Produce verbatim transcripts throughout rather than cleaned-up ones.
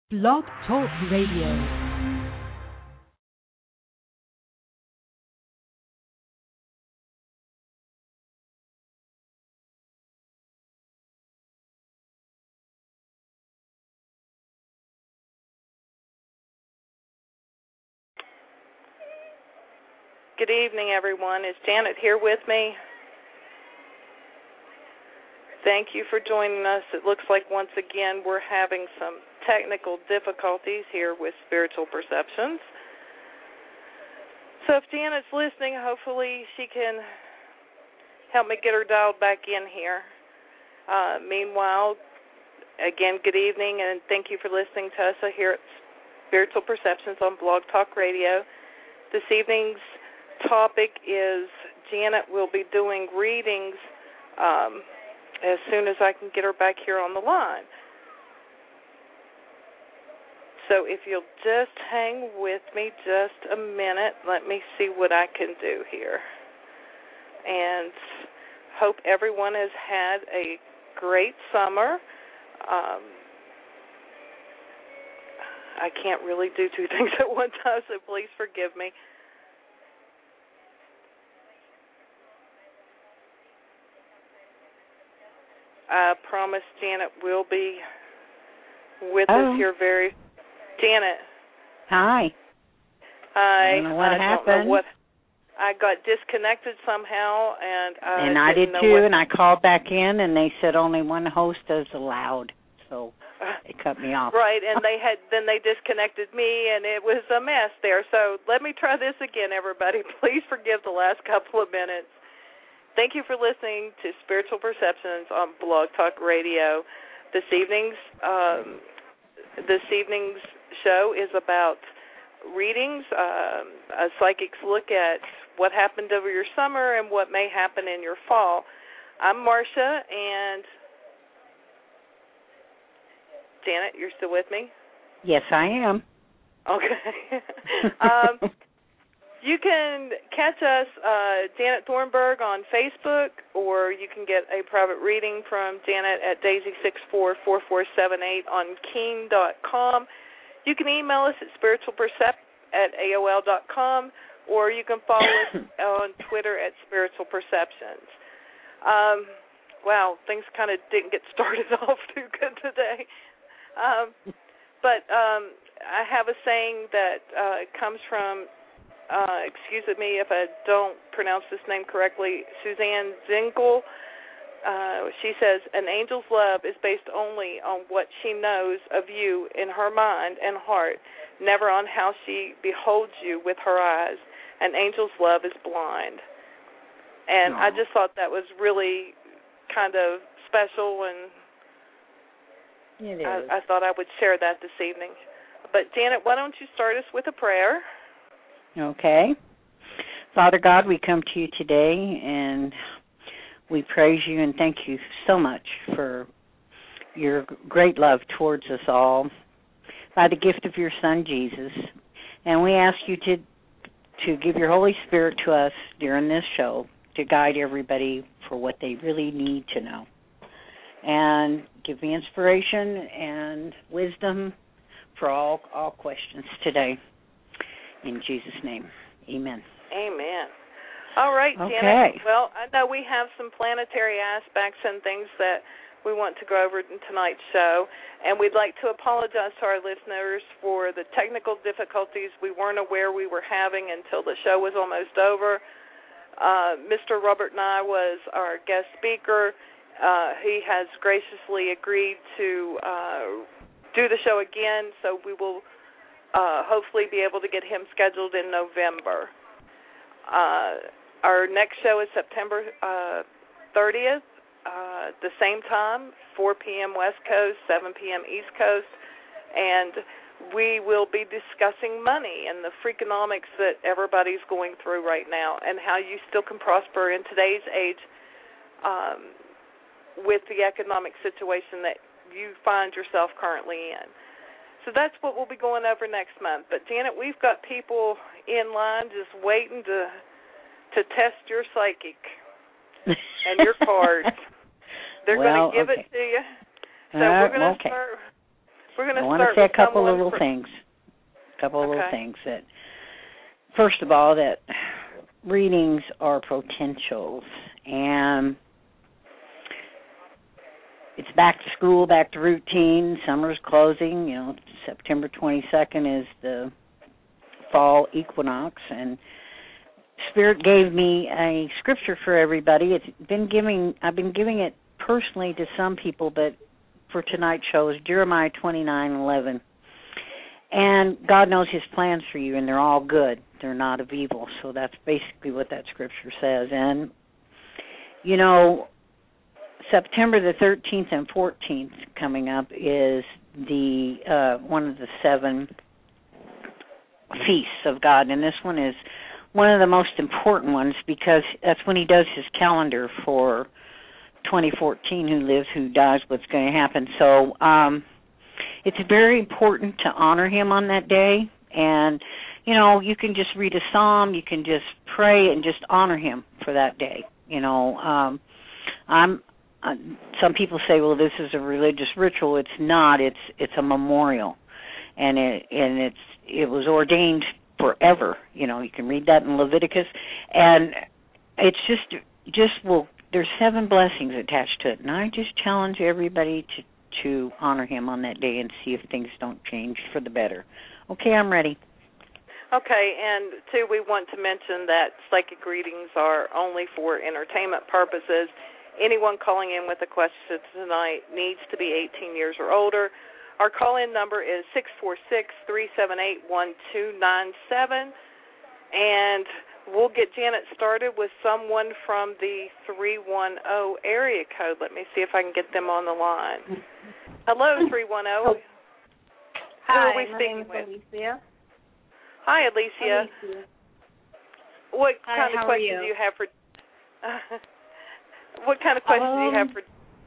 Blog Talk Radio. Good evening, everyone. Is Janet here with me? Thank you for joining us. It looks like once again we're having some technical difficulties here with Spiritual Perceptions. So if Janet's listening, hopefully she can help me get her dialed back in here. Uh, meanwhile, again, good evening, and thank you for listening to us here at Spiritual Perceptions on Blog Talk Radio. This evening's topic is Janet will be doing readings um, as soon as I can get her back here on the line. So if you'll just hang with me just a minute, let me see what I can do here. And hope everyone has had a great summer. Um, I can't really do two things at one time, so please forgive me. I promise Janet will be with oh. us here very... Janet. Hi. Hi. I don't know what I happened. Don't know what, I got disconnected somehow, and I And I did know too, what, and I called back in, and they said only one host is allowed, so they cut me off. Right, and they had then they disconnected me, and it was a mess there. So let me try this again, everybody. Please forgive the last couple of minutes. Thank you for listening to Spiritual Perceptions on Blog Talk Radio. This evening's um, this evening's show is about readings. Um, a psychic's look at what happened over your summer and what may happen in your fall. I'm Marcia, and Janet, you're still with me? Yes, I am. Okay. um, You can catch us, uh, Janet Thornburg, on Facebook, or you can get a private reading from Janet at daisy six four four four seven eight on keen dot com. You can email us at spiritualpercept at A O L dot com, or you can follow us on Twitter at Spiritual Perceptions. Um, wow, things kind of didn't get started off too good today. Um, but um, I have a saying that uh, comes from Uh, excuse me if I don't pronounce this name correctly, Suzanne Zinkel. Uh, she says, an angel's love is based only on what she knows of you in her mind and heart, never on how she beholds you with her eyes. An angel's love is blind. And Aww. I just thought that was really kind of special, and it is. I, I thought I would share that this evening. But, Janet, why don't you start us with a prayer? Okay. Father God, we come to you today, and we praise you and thank you so much for your great love towards us all by the gift of your Son, Jesus. And we ask you to to give your Holy Spirit to us during this show to guide everybody for what they really need to know. And give me inspiration and wisdom for all, all questions today. In Jesus' name, amen. Amen. All right, okay. Janet. Well, I know we have some planetary aspects and things that we want to go over in tonight's show, and we'd like to apologize to our listeners for the technical difficulties we weren't aware we were having until the show was almost over. Uh, Mister Robert Nye was our guest speaker. Uh, he has graciously agreed to uh, do the show again, so we will Uh, hopefully be able to get him scheduled in November. Uh, our next show is September uh, thirtieth, uh, the same time, four p.m. West Coast, seven p.m. East Coast, and we will be discussing money and the freakonomics that everybody's going through right now and how you still can prosper in today's age um, with the economic situation that you find yourself currently in. So that's what we'll be going over next month. But, Janet, we've got people in line just waiting to to test your psychic and your cards. They're well, going to give okay. it to you. So uh, we're going to okay. start We're going to I want start to say with a couple someone little for, things. A couple okay. little things that, first of all, that readings are potentials, and it's back to school, back to routine. Summer's closing. You know, September twenty-second is the fall equinox, and Spirit gave me a scripture for everybody. It's been giving. I've been giving it personally to some people, but for tonight's show is Jeremiah twenty-nine eleven. And God knows His plans for you, and they're all good. They're not of evil. So that's basically what that scripture says. And you know, September the thirteenth and fourteenth coming up is the uh, one of the seven feasts of God, and this one is one of the most important ones because that's when He does His calendar for twenty fourteen, who lives, who dies, what's going to happen. So um, it's very important to honor Him on that day, and you know, you can just read a psalm, you can just pray and just honor Him for that day. You know, um, I'm. Uh, some people say, "Well, this is a religious ritual." It's not. It's it's a memorial, and it and it's it was ordained forever. You know, you can read that in Leviticus, and it's just just well, there's seven blessings attached to it, and I just challenge everybody to to honor Him on that day and see if things don't change for the better. Okay, I'm ready. Okay, and too, we want to mention that psychic readings are only for entertainment purposes. Anyone calling in with a question tonight needs to be eighteen years or older. Our call-in number is six four six, three seven eight, one two nine seven, and we'll get Janet started with someone from the three one zero area code. Let me see if I can get them on the line. Hello, three one zero. Hi, Who are we my speaking name is with? Alicia. Hi, Alicia. Alicia. What Hi, kind of how are questions you? do you have for... What kind of questions um, do you have for...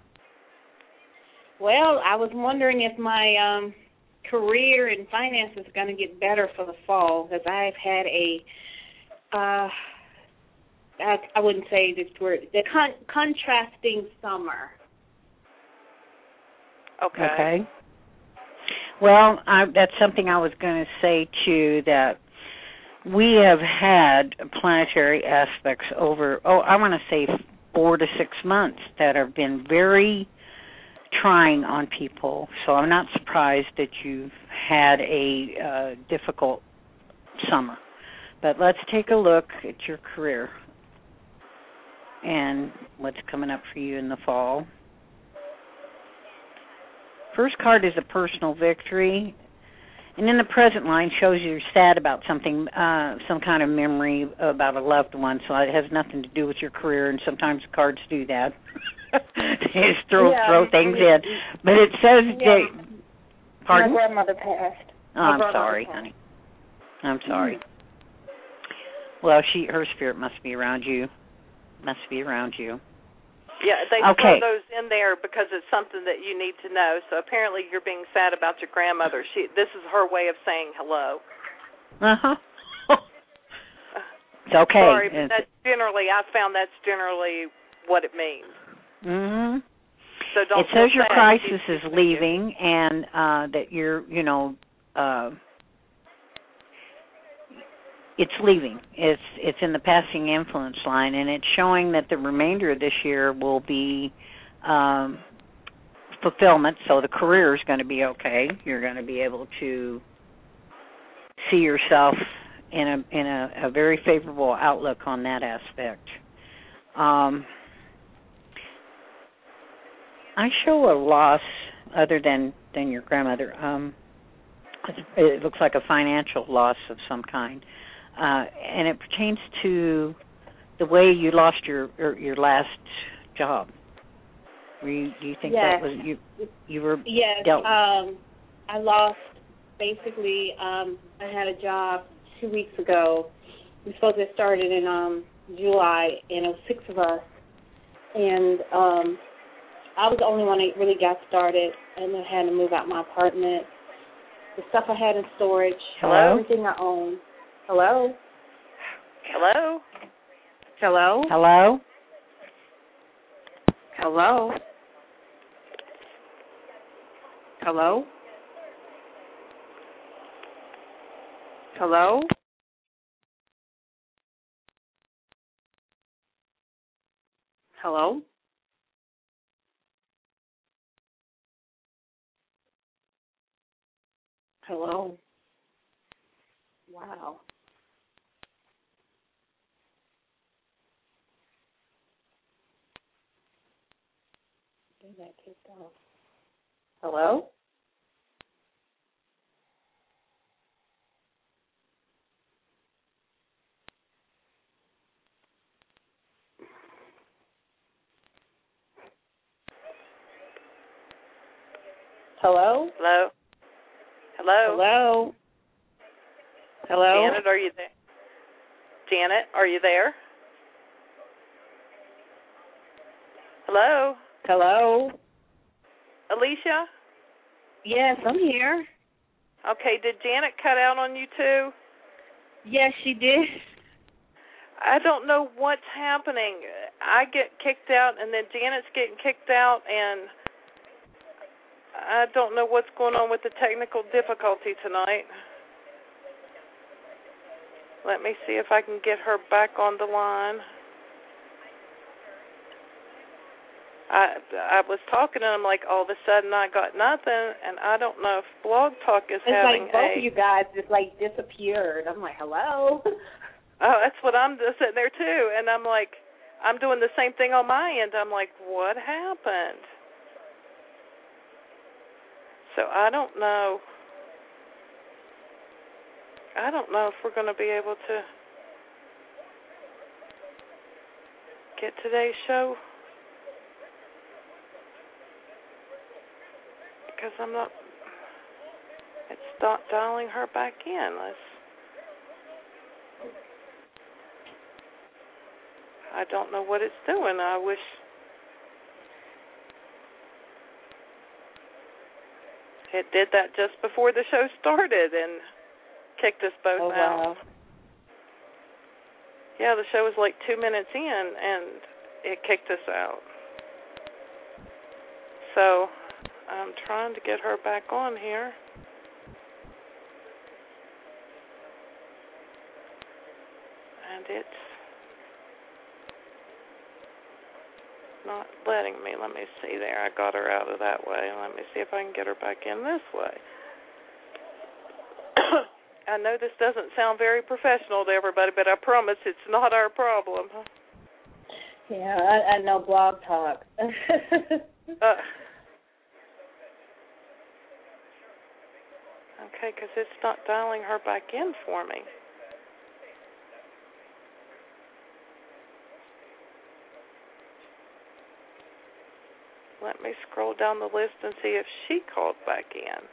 Well, I was wondering if my um, career and finances are going to get better for the fall, because I've had a, uh, I, I wouldn't say this word, the con- contrasting summer. Okay. Okay. Well, I, that's something I was going to say, too, that we have had planetary aspects over, oh, I want to say four to six months that have been very trying on people. So I'm not surprised that you've had a uh, difficult summer. But let's take a look at your career and what's coming up for you in the fall. First card is a personal victory, and in the present line shows you're sad about something, uh, some kind of memory about a loved one, so it has nothing to do with your career, and sometimes cards do that. They just throw, yeah, throw things in. But it says... Yeah, they, pardon? My grandmother passed. Oh, I'm My sorry, passed. honey. I'm sorry. Mm-hmm. Well, she, her spirit must be around you. Must be around you. Yeah, they Okay. throw those in there because it's something that you need to know. So apparently you're being sad about your grandmother. She, this is her way of saying hello. Uh-huh. It's okay. Sorry, but It's, that's generally, I found that's generally what it means. mm-hmm. So don't It says feel your sad. crisis Keep is thinking. leaving, and uh, that you're, you know, uh, it's leaving. It's it's in the passing influence line, and it's showing that the remainder of this year will be um, fulfillment. So the career is going to be okay. You're going to be able to see yourself in a in a, a very favorable outlook on that aspect. Um, I show a loss other than, than your grandmother. Um, it looks like a financial loss of some kind. Uh, and it pertains to the way you lost your your, your last job. Were you, do you think Yes. that was you? You were Yes, dealt. um, I lost, basically, um, I had a job two weeks ago. We were supposed to have started in um, July, and it was six of us. And um, I was the only one that really got started, and I had to move out my apartment. The stuff I had in storage, Hello? everything I owned. Hello? Hello? Hello? Hello? Hello? Hello? Hello? Hello? Hello? Wow. Did that kicked off? Hello? Hello? Hello? Hello? Hello? Hello? Janet, are you there? Janet, are you there? Hello? Hello? Alicia? Yes, I'm here. Okay, did Janet cut out on you too? Yes, she did. I don't know what's happening. I get kicked out, and then Janet's getting kicked out, and I don't know what's going on with the technical difficulty tonight. Let me see if I can get her back on the line. I I was talking, and I'm like, all of a sudden I got nothing, and I don't know if Blog Talk is It's having like both a... of you guys just like disappeared. I'm like, hello? Oh, that's what I'm just sitting there too, and I'm like, I'm doing the same thing on my end. I'm like, what happened? So I don't know. I don't know if we're going to be able to get today's show, because I'm not, it's not dialing her back in. Let's, I don't know what it's doing. I wish, it did that just before the show started and kicked us both oh, out. wow. Yeah, the show was like two minutes in, and it kicked us out. So I'm trying to get her back on here. And it's not letting me. Let me see there. I got her out of that way. Let me see if I can get her back in this way. I know this doesn't sound very professional to everybody, but I promise it's not our problem. Yeah, I, I know Blog Talk. uh, okay, because it's not dialing her back in for me. Let me scroll down the list and see if she called back in.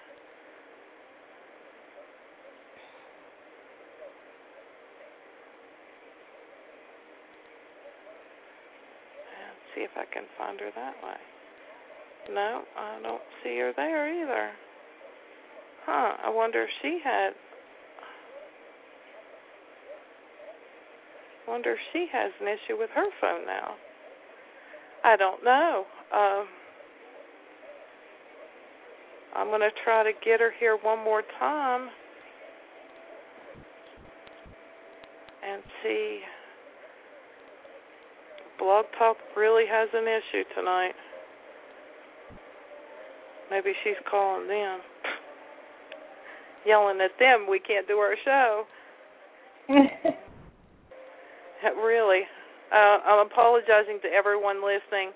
See if I can find her that way. No, I don't see her there either. Huh, I wonder if she had... wonder if she has an issue with her phone now. I don't know. Um, I'm going to try to get her here one more time and see... Blog Talk really has an issue tonight. Maybe she's calling them. Yelling at them, we can't do our show. Really. Uh, I'm apologizing to everyone listening.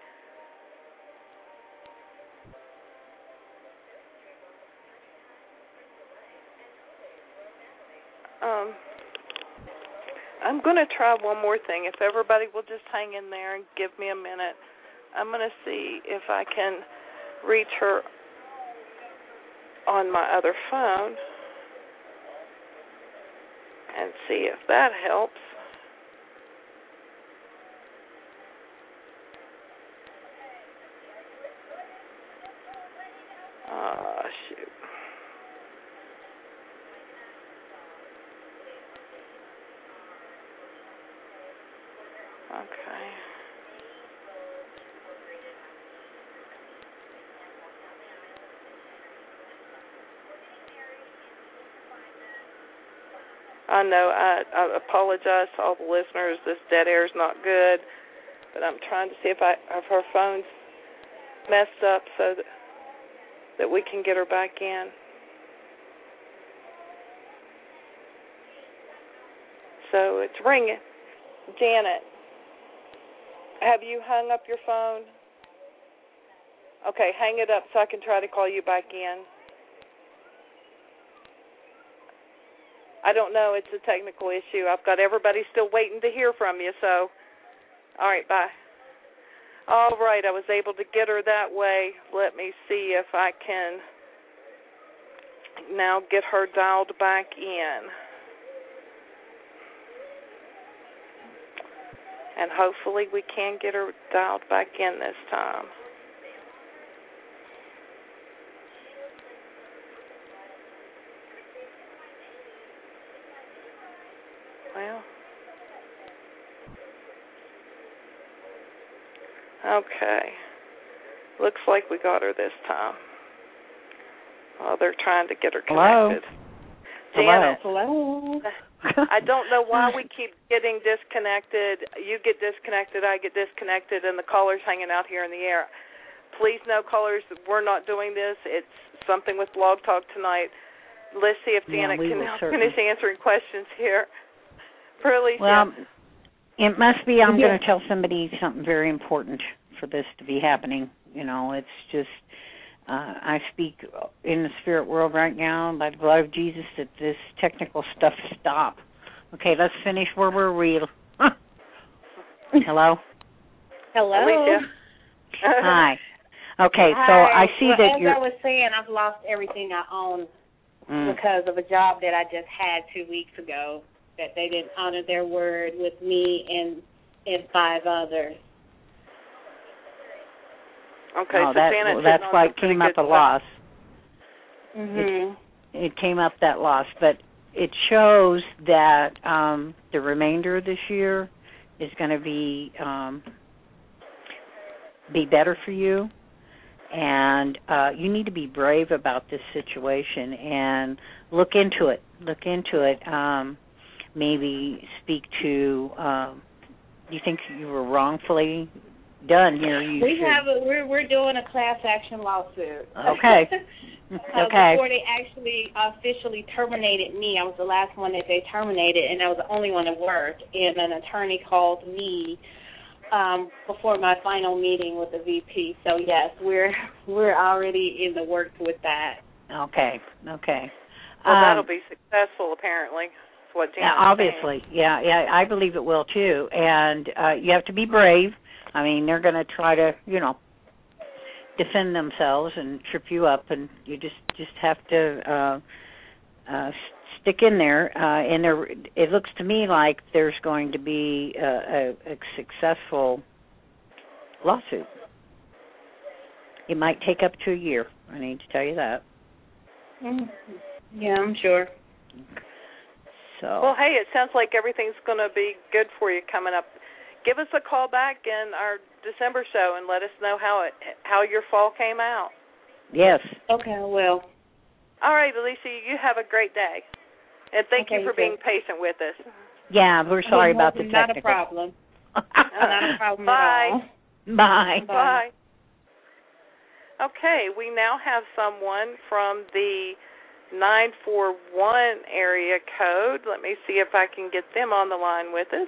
Um... I'm going to try one more thing. If everybody will just hang in there and give me a minute, I'm going to see if I can reach her on my other phone and see if that helps. Oh, shoot. Okay. I know I, I apologize to all the listeners. This dead air is not good, but I'm trying to see if I if her phone's messed up so that, that we can get her back in. So it's ringing. Janet, have you hung up your phone? Okay, hang it up so I can try to call you back in. I don't know. It's a technical issue. I've got everybody still waiting to hear from you, so. All right, bye. All right, I was able to get her that way. Let me see if I can now get her dialed back in. And hopefully we can get her dialed back in this time. Well, okay. Looks like we got her this time. Oh, they're trying to get her connected. Hello. Janet. Hello. I don't know why we keep getting disconnected. You get disconnected, I get disconnected, and the caller's hanging out here in the air. Please know, callers, we're not doing this. It's something with Blog Talk tonight. Let's see if Janet yeah, can now certainly. finish answering questions here. For Alicia. Well, it must be I'm Yeah. going to tell somebody something very important for this to be happening. You know, it's just, uh, I speak in the spirit world right now by the blood of Jesus that this technical stuff stop. Okay, let's finish. Where were we? Hello? Hello. Alicia. Hi. Okay, Hi. so I see well, that as you're... I was saying, I've lost everything I own Mm. because of a job that I just had two weeks ago, that they didn't honor their word with me and and five others. Okay, oh, so that, Janet, well, that's why it came up a loss. Mhm. It, it came up that loss, but it shows that um, the remainder of this year is going to be um, be better for you, and uh, you need to be brave about this situation and look into it. Look into it. Um, maybe speak to. Um, you think you were wrongfully done here? You we should. have a, we're we're doing a class action lawsuit. Okay. uh, okay. Before they actually officially terminated me, I was the last one that they terminated, and I was the only one that worked. And an attorney called me um, before my final meeting with the V P. So yes, we're we're already in the works with that. Okay. Okay. Well, um, that'll be successful, apparently. That's what Janet's yeah, obviously. saying. Yeah, yeah, I believe it will too. And uh, you have to be brave. I mean, they're going to try to, you know, defend themselves and trip you up, and you just just have to uh, uh, stick in there. Uh, and there, it looks to me like there's going to be a, a, a successful lawsuit. It might take up to a year. I need to tell you that. Mm-hmm. Yeah, I'm sure. So. Well, hey, it sounds like everything's going to be good for you coming up. Give us a call back in our December show and let us know how it how your fall came out. Yes. Okay, I will. All right, Alicia, you have a great day. And thank Okay, you for you being too. patient with us. Yeah, we're sorry about the Not technical. a problem. Not a problem Bye. at all. Bye. Bye. Okay, we now have someone from the nine four one area code. Let me see if I can get them on the line with us.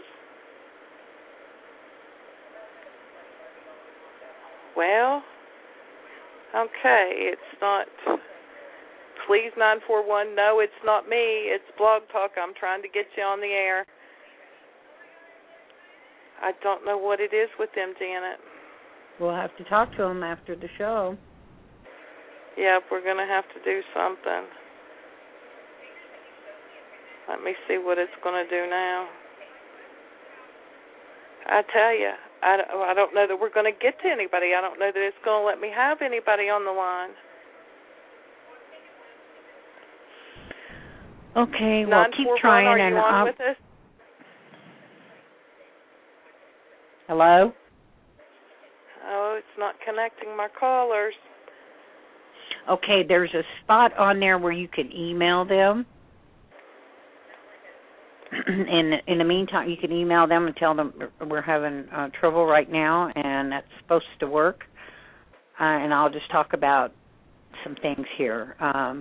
Well, okay, it's not. Please, nine four one, no, it's not me. It's Blog Talk. I'm trying to get you on the air. I don't know what it is with them, Janet. We'll have to talk to them after the show. Yep, we're going to have to do something. Let me see what it's going to do now. I tell you, I don't, I don't know that we're going to get to anybody. I don't know that it's going to let me have anybody on the line. Okay, well, keep trying. Are and you on I'll... with us? Hello? Oh, it's not connecting my callers. Okay, there's a spot on there where you can email them. in in the meantime, you can email them and tell them we're having uh, trouble right now, and that's supposed to work. Uh, and I'll just talk about some things here. Um,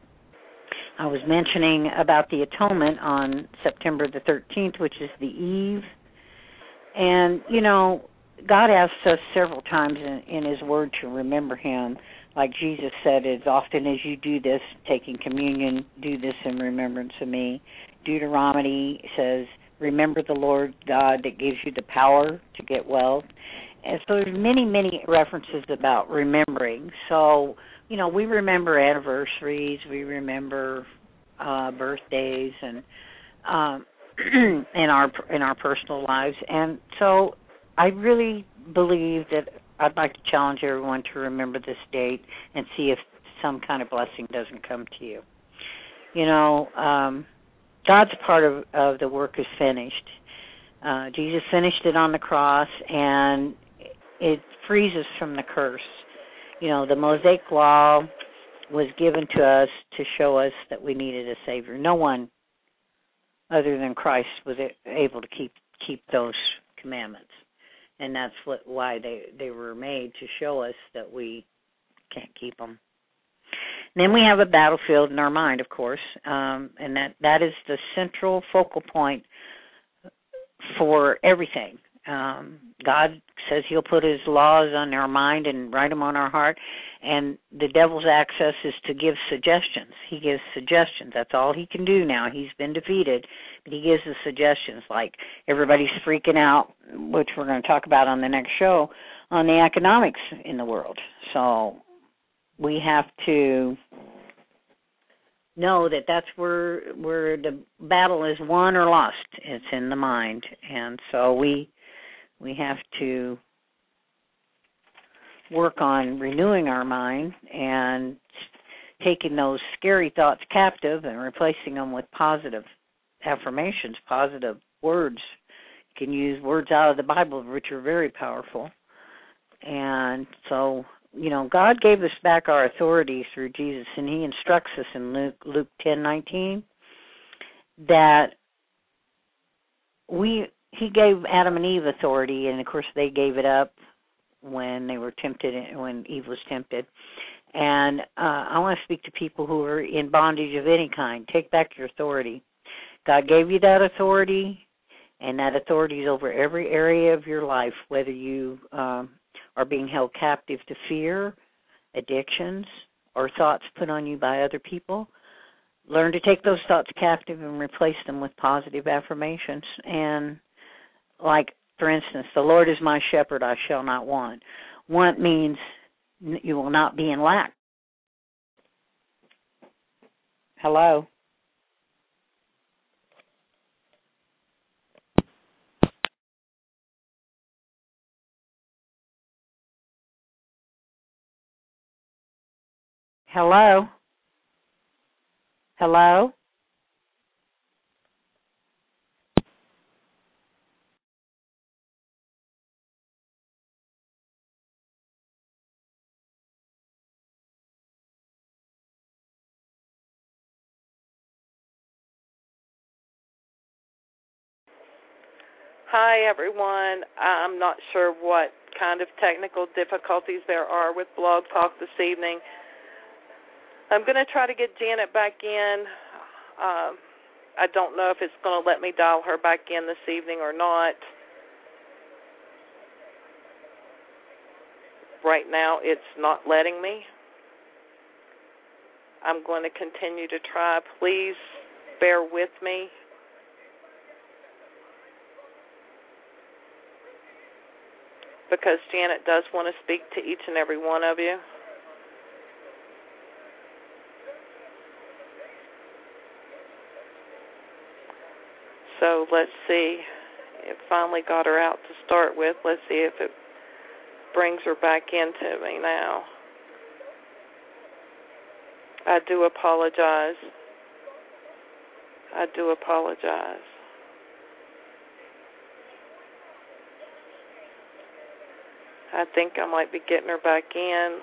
I was mentioning about the atonement on September the thirteenth, which is the eve. And, you know, God asks us several times in, in his word to remember him. Like Jesus said, as often as you do this, taking communion, do this in remembrance of me. Deuteronomy says, remember the Lord God that gives you the power to get wealth. And so there's many, many references about remembering. So, you know, we remember anniversaries, we remember uh, birthdays, and um, in our in our personal lives. And so I really believe that I'd like to challenge everyone to remember this date and see if some kind of blessing doesn't come to you. You know, um, God's part of, of the work is finished. Uh, Jesus finished it on the cross, and it frees us from the curse. You know, the Mosaic Law was given to us to show us that we needed a Savior. No one other than Christ was able to keep keep those commandments, and that's what why they, they were made, to show us that we can't keep them. And then we have a battlefield in our mind, of course, um, and that, that is the central focal point for everything. Um, God says he'll put his laws on our mind and write them on our heart, and the devil's access is to give suggestions. He gives suggestions. That's all he can do now. He's been defeated, but he gives us suggestions, like everybody's freaking out, which we're going to talk about on the next show, on the economics in the world. So we have to know that that's where where the battle is won or lost. It's in the mind, and so we we have to work on renewing our mind and taking those scary thoughts captive and replacing them with positive affirmations, positive words. You can use words out of the Bible, which are very powerful. And so, you know, God gave us back our authority through Jesus, and he instructs us in Luke, Luke ten nineteen that we he gave Adam and Eve authority, and of course they gave it up when they were tempted, when Eve was tempted. And uh, I want to speak to people who are in bondage of any kind. Take back your authority. God gave you that authority, and that authority is over every area of your life, whether you um, are being held captive to fear, addictions, or thoughts put on you by other people. Learn to take those thoughts captive and replace them with positive affirmations. And like, for instance, the Lord is my shepherd, I shall not want. Want means you will not be in lack. Hello? Hello? Hello? Hi, everyone. I'm not sure what kind of technical difficulties there are with Blog Talk this evening. I'm going to try to get Janet back in. Um, I don't know if it's going to let me dial her back in this evening or not. Right now, it's not letting me. I'm going to continue to try. Please bear with me. Because Janet does want to speak to each and every one of you. So let's see. It finally got her out to start with. Let's see if it brings her back into me now. I do apologize. I do apologize. I think I might be getting her back in.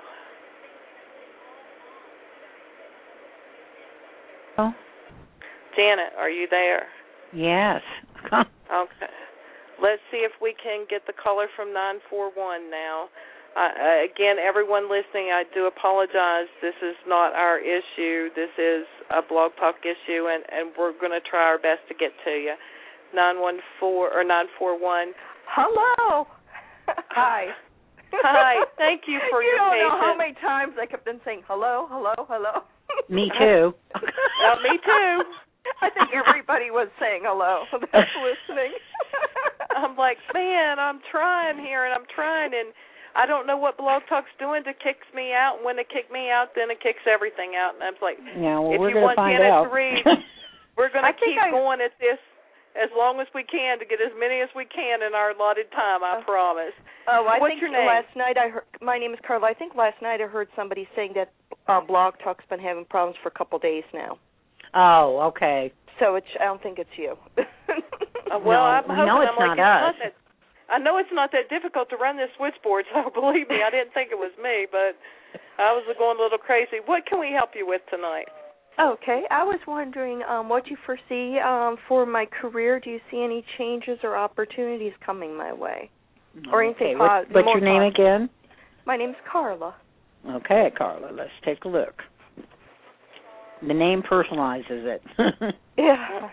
Oh. Janet, are you there? Yes. Okay. Let's see if we can get the caller from nine four one now. Uh, again, everyone listening, I do apologize. This is not our issue. This is a Blog Talk issue, and, and we're going to try our best to get to you. nine one four or nine four one. Hello. Hi. Hi. Thank you for you your don't patience. know how many times I kept on saying hello, hello, hello. Me too. uh, me too. I think everybody was saying hello that's listening. I'm like, man, I'm trying here, and I'm trying, and I don't know what Blog Talk's doing to kick me out. And when it kicks me out, then it kicks everything out. And I was like, yeah, well, if we're you gonna want find Janet out. to read, we're going to keep I... going at this as long as we can to get as many as we can in our allotted time, I uh, promise. Oh, I What's think your name? last night I heard, my name is Carla. I think last night I heard somebody saying that uh, Blog Talk's been having problems for a couple days now. Oh, okay. So it's, I don't think it's you. uh, well, no, I'm we hoping, know it's I'm like, not us. Not that, I know it's not that difficult to run this switchboard, so believe me, I didn't think it was me, but I was going a little crazy. What can we help you with tonight? Okay, I was wondering um, what you foresee um, for my career. Do you see any changes or opportunities coming my way? Or anything okay. What, positive? What's your name positive? again? My name's Carla. Okay, Carla, let's take a look. The name personalizes it. Yeah.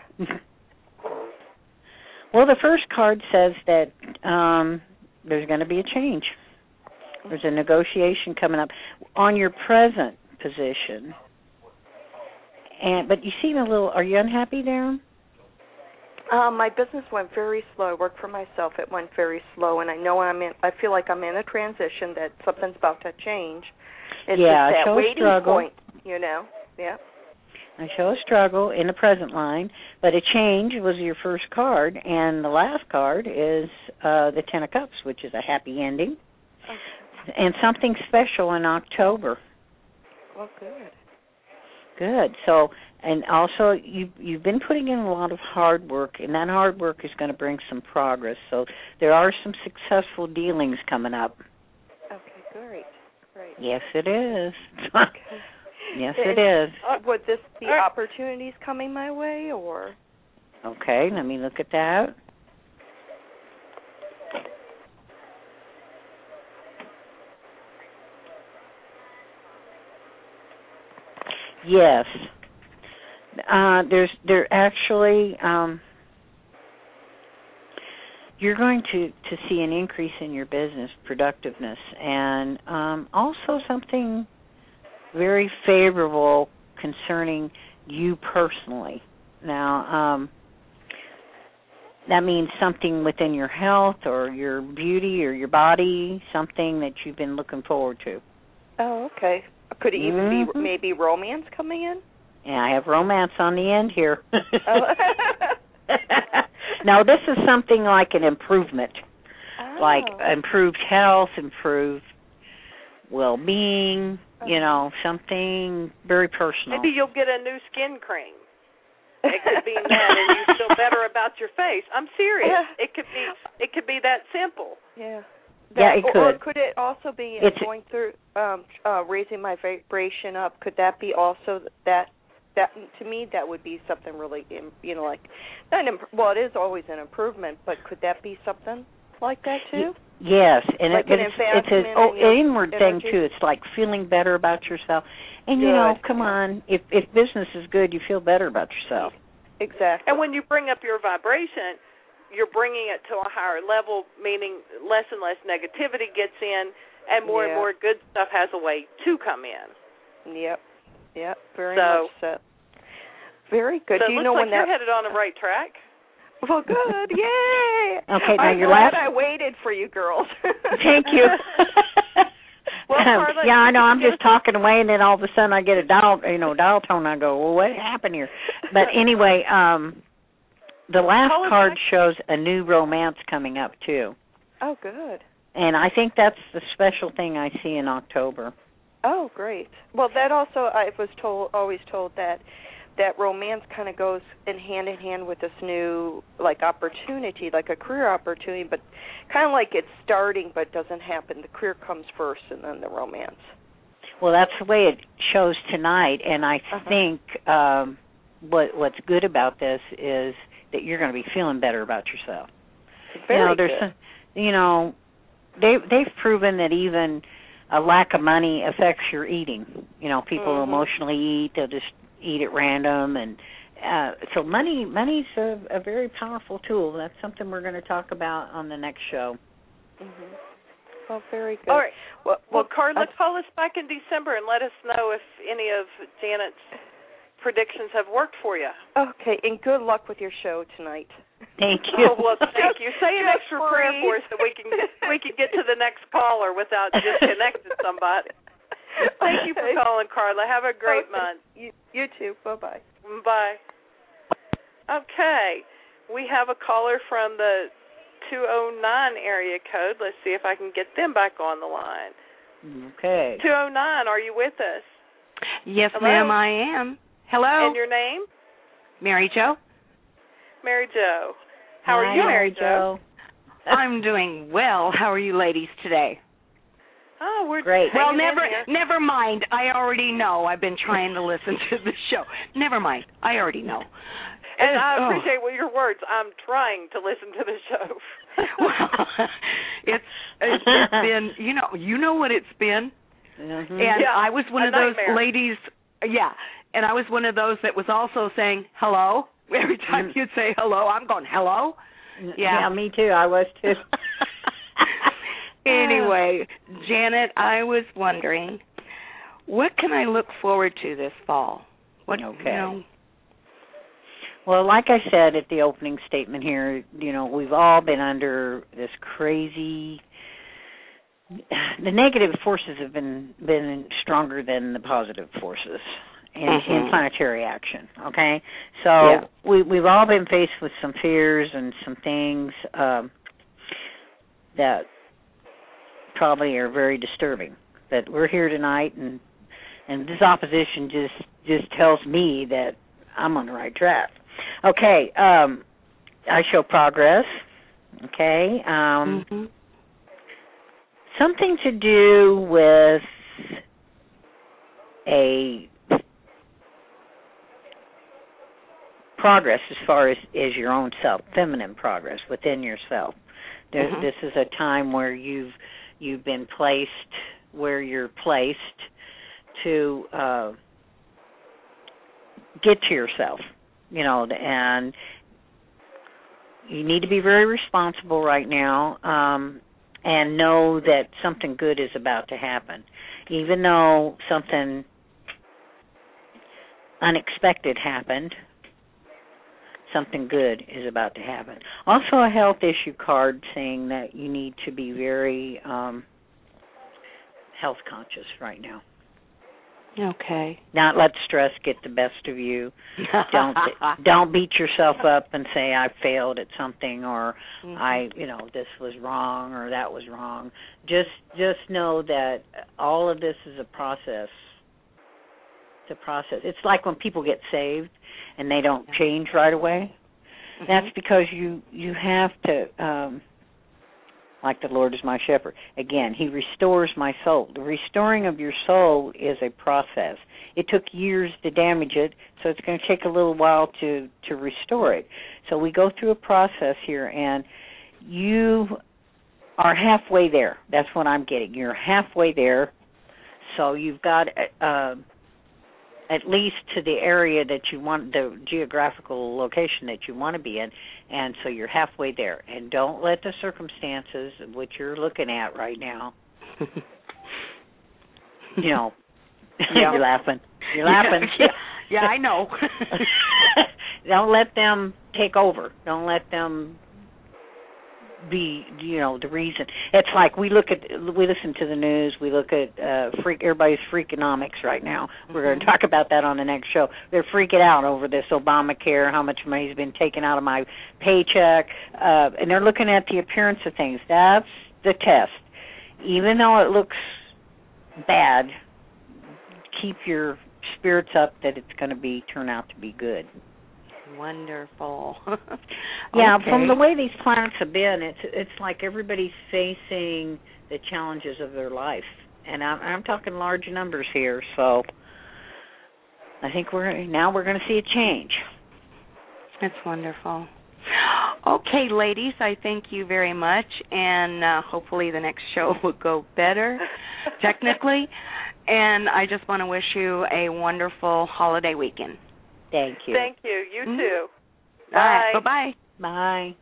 Well, the first card says that um, there's going to be a change. There's a negotiation coming up on your present position. And but you seem a little. Are you unhappy there? Um, my business went very slow. I work for myself. It went very slow, and I know I'm in. I feel like I'm in a transition. That something's about to change. It's yeah, just that show waiting a struggle. point. You know. Yeah. I show a struggle in the present line, but a change was your first card, and the last card is uh, the Ten of Cups, which is a happy ending, okay. And something special in October. Well, good. Good. So, and also you you've been putting in a lot of hard work, and that hard work is going to bring some progress. So there are some successful dealings coming up. Okay, great, great. Yes, it is. Okay. Yes, and, it is. Uh, would this be opportunities coming my way, or? Okay, let me look at that. Yes. Uh, there's there actually um, you're going to, to see an increase in your business productiveness, and um, also something very favorable concerning you personally. Now, um, that means something within your health or your beauty or your body, something that you've been looking forward to. Oh, okay. Could it even mm-hmm. be maybe romance coming in? Yeah, I have romance on the end here. Oh. No, this is something like an improvement, oh. like improved health, improved well-being, okay. you know, something very personal. Maybe you'll get a new skin cream. It could be that, and you feel better about your face. I'm serious. Yeah. It could be. It could be that simple. Yeah. That, yeah, it could. Or could it also be it's, going through um, uh, raising my vibration up? Could that be also that? That to me, that would be something really, you know, like not imp- well, it is always an improvement, but could that be something like that too? Yes, and like it, an it's, it's an oh, inward energy? thing too. It's like feeling better about yourself, and you Good. know, come on, if if business is good, you feel better about yourself. Exactly. And when you bring up your vibration, you're bringing it to a higher level, meaning less and less negativity gets in, and more yeah. and more good stuff has a way to come in. Yep. Yep. Very so, much so. Very good. So Do you it looks know like when you're that... headed on the right track. Well, good. Yay! Okay, now I'm your glad last. I waited for you, girls. Thank you. Well, Carla, yeah, I know. I'm just talking away, and then all of a sudden I get a dial, you know, dial tone. I go, well, what happened here? But anyway, um, the last card shows a new romance coming up too. Oh, good. And I think that's the special thing I see in October. Oh, great. Well, that also I was told, always told that that romance kind of goes in hand in hand with this new like opportunity, like a career opportunity, but kind of like it's starting but doesn't happen. The career comes first and then the romance. Well, that's the way it shows tonight, and I uh-huh. think um, what what's good about this is that you're going to be feeling better about yourself. Very you know, there's good. Some, you know, they they've proven that even a lack of money affects your eating. You know, people mm-hmm. emotionally eat; they'll just eat at random, and uh, so money money's a, a very powerful tool. That's something we're going to talk about on the next show. Mm-hmm. Oh, very good. All right. Well, well, well Carla, uh, call us back in December and let us know if any of Janet's predictions have worked for you. Okay, and good luck with your show tonight. Thank you. Oh, well, thank you. Say an extra prayer for us so we can we can get to the next caller without disconnecting somebody. Thank you for calling, Carla. Have a great okay. month. You, you too. Bye-bye. Bye. Okay. We have a caller from the two oh nine area code. Let's see if I can get them back on the line. Okay. two oh nine, are you with us? Yes, Hello? ma'am, I am. Hello. And your name? Mary Jo. Mary Jo. How Hi, are you, Mary Jo? I'm doing well. How are you ladies today? Oh, we're great. Well, hanging never in here. never mind. I already know. I've been trying to listen to the show. Never mind. I already know. And I oh. appreciate what your words. I'm trying to listen to the show. Well, it's it's been, you know, you know what it's been. Mm-hmm. And yeah, I was one a of those nightmare. ladies, yeah, and I was one of those that was also saying hello. Every time Mm. you'd say hello, I'm going, hello? Yeah, yeah me too. I was too. Anyway, Janet, I was wondering, what can I look forward to this fall? What, okay. You know? Well, like I said at the opening statement here, you know, we've all been under this crazy. The negative forces have been been stronger than the positive forces in, mm-hmm. in planetary action. Okay, so yeah. we we've all been faced with some fears and some things um, that probably are very disturbing. But we're here tonight, and and this opposition just just tells me that I'm on the right track. Okay, um, I show progress. Okay. Um, mm-hmm. Something to do with a progress as far as, as your own self, feminine progress within yourself. There, mm-hmm. This is a time where you've you've been placed where you're placed to uh, get to yourself, you know, and you need to be very responsible right now. Um, and know that something good is about to happen. Even though something unexpected happened, something good is about to happen. Also a health issue card saying that you need to be very um, health conscious right now. Okay. Not let stress get the best of you. Don't don't beat yourself up and say I failed at something or mm-hmm. I, you know, this was wrong or that was wrong. Just just know that all of this is a process. It's a process. It's like when people get saved and they don't change right away. Mm-hmm. That's because you you have to um like the Lord is my shepherd. Again, he restores my soul. The restoring of your soul is a process. It took years to damage it, so it's going to take a little while to, to restore it. So we go through a process here, and you are halfway there. That's what I'm getting. You're halfway there, so you've got uh, at least to the area that you want, the geographical location that you want to be in, and so you're halfway there. And don't let the circumstances, which you're looking at right now, you know, yeah. you're laughing. You're laughing. Yeah, yeah, yeah I know. Don't let them take over. Don't let them be, you know, the reason. It's like we look at, we listen to the news, we look at uh, freak, everybody's freakonomics right now. We're going to talk about that on the next show. They're freaking out over this Obamacare, how much money's been taken out of my paycheck, uh, and they're looking at the appearance of things. That's the test. Even though it looks bad, keep your spirits up that it's going to be turn out to be good. Wonderful. Yeah, okay. From the way these planets have been, it's it's like everybody's facing the challenges of their life, and I'm, I'm talking large numbers here. So I think we're now we're going to see a change. That's wonderful. Okay, ladies, I thank you very much, and uh, hopefully the next show will go better technically. And I just want to wish you a wonderful holiday weekend. Thank you. Thank you. You Mm-hmm. too. Bye. Bye. Bye-bye. Bye.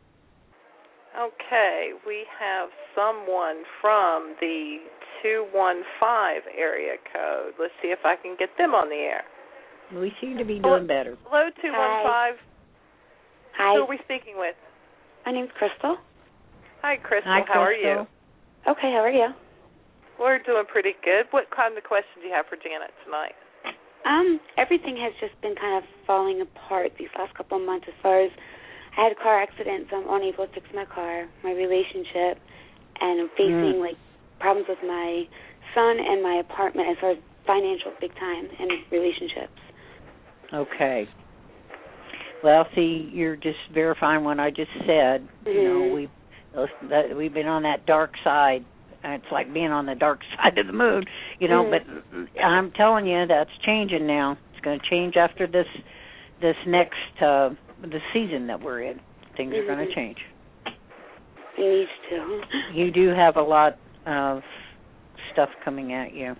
Okay, we have someone from the two one five area code. Let's see if I can get them on the air. We seem to be doing better. Hello, two one five. Hi. Who are we speaking with? My name's Crystal. Hi, Crystal. Hi, How are you? Crystal. Okay, how are you? We're doing pretty good. What kind of questions do you have for Janet tonight? Um, everything has just been kind of falling apart these last couple of months as far as I had a car accident, so I'm unable to fix my car, my relationship, and I'm facing, Mm. like, problems with my son and my apartment as far as financial big time and relationships. Okay. Well, see, you're just verifying what I just said. Mm-hmm. You know, we that, we've been on that dark side. And it's like being on the dark side of the moon, you know. Mm-hmm. But I'm telling you, that's changing now. It's going to change after this this next uh, the season that we're in. Things Mm-hmm. are going to change. It needs to. You do have a lot of stuff coming at you.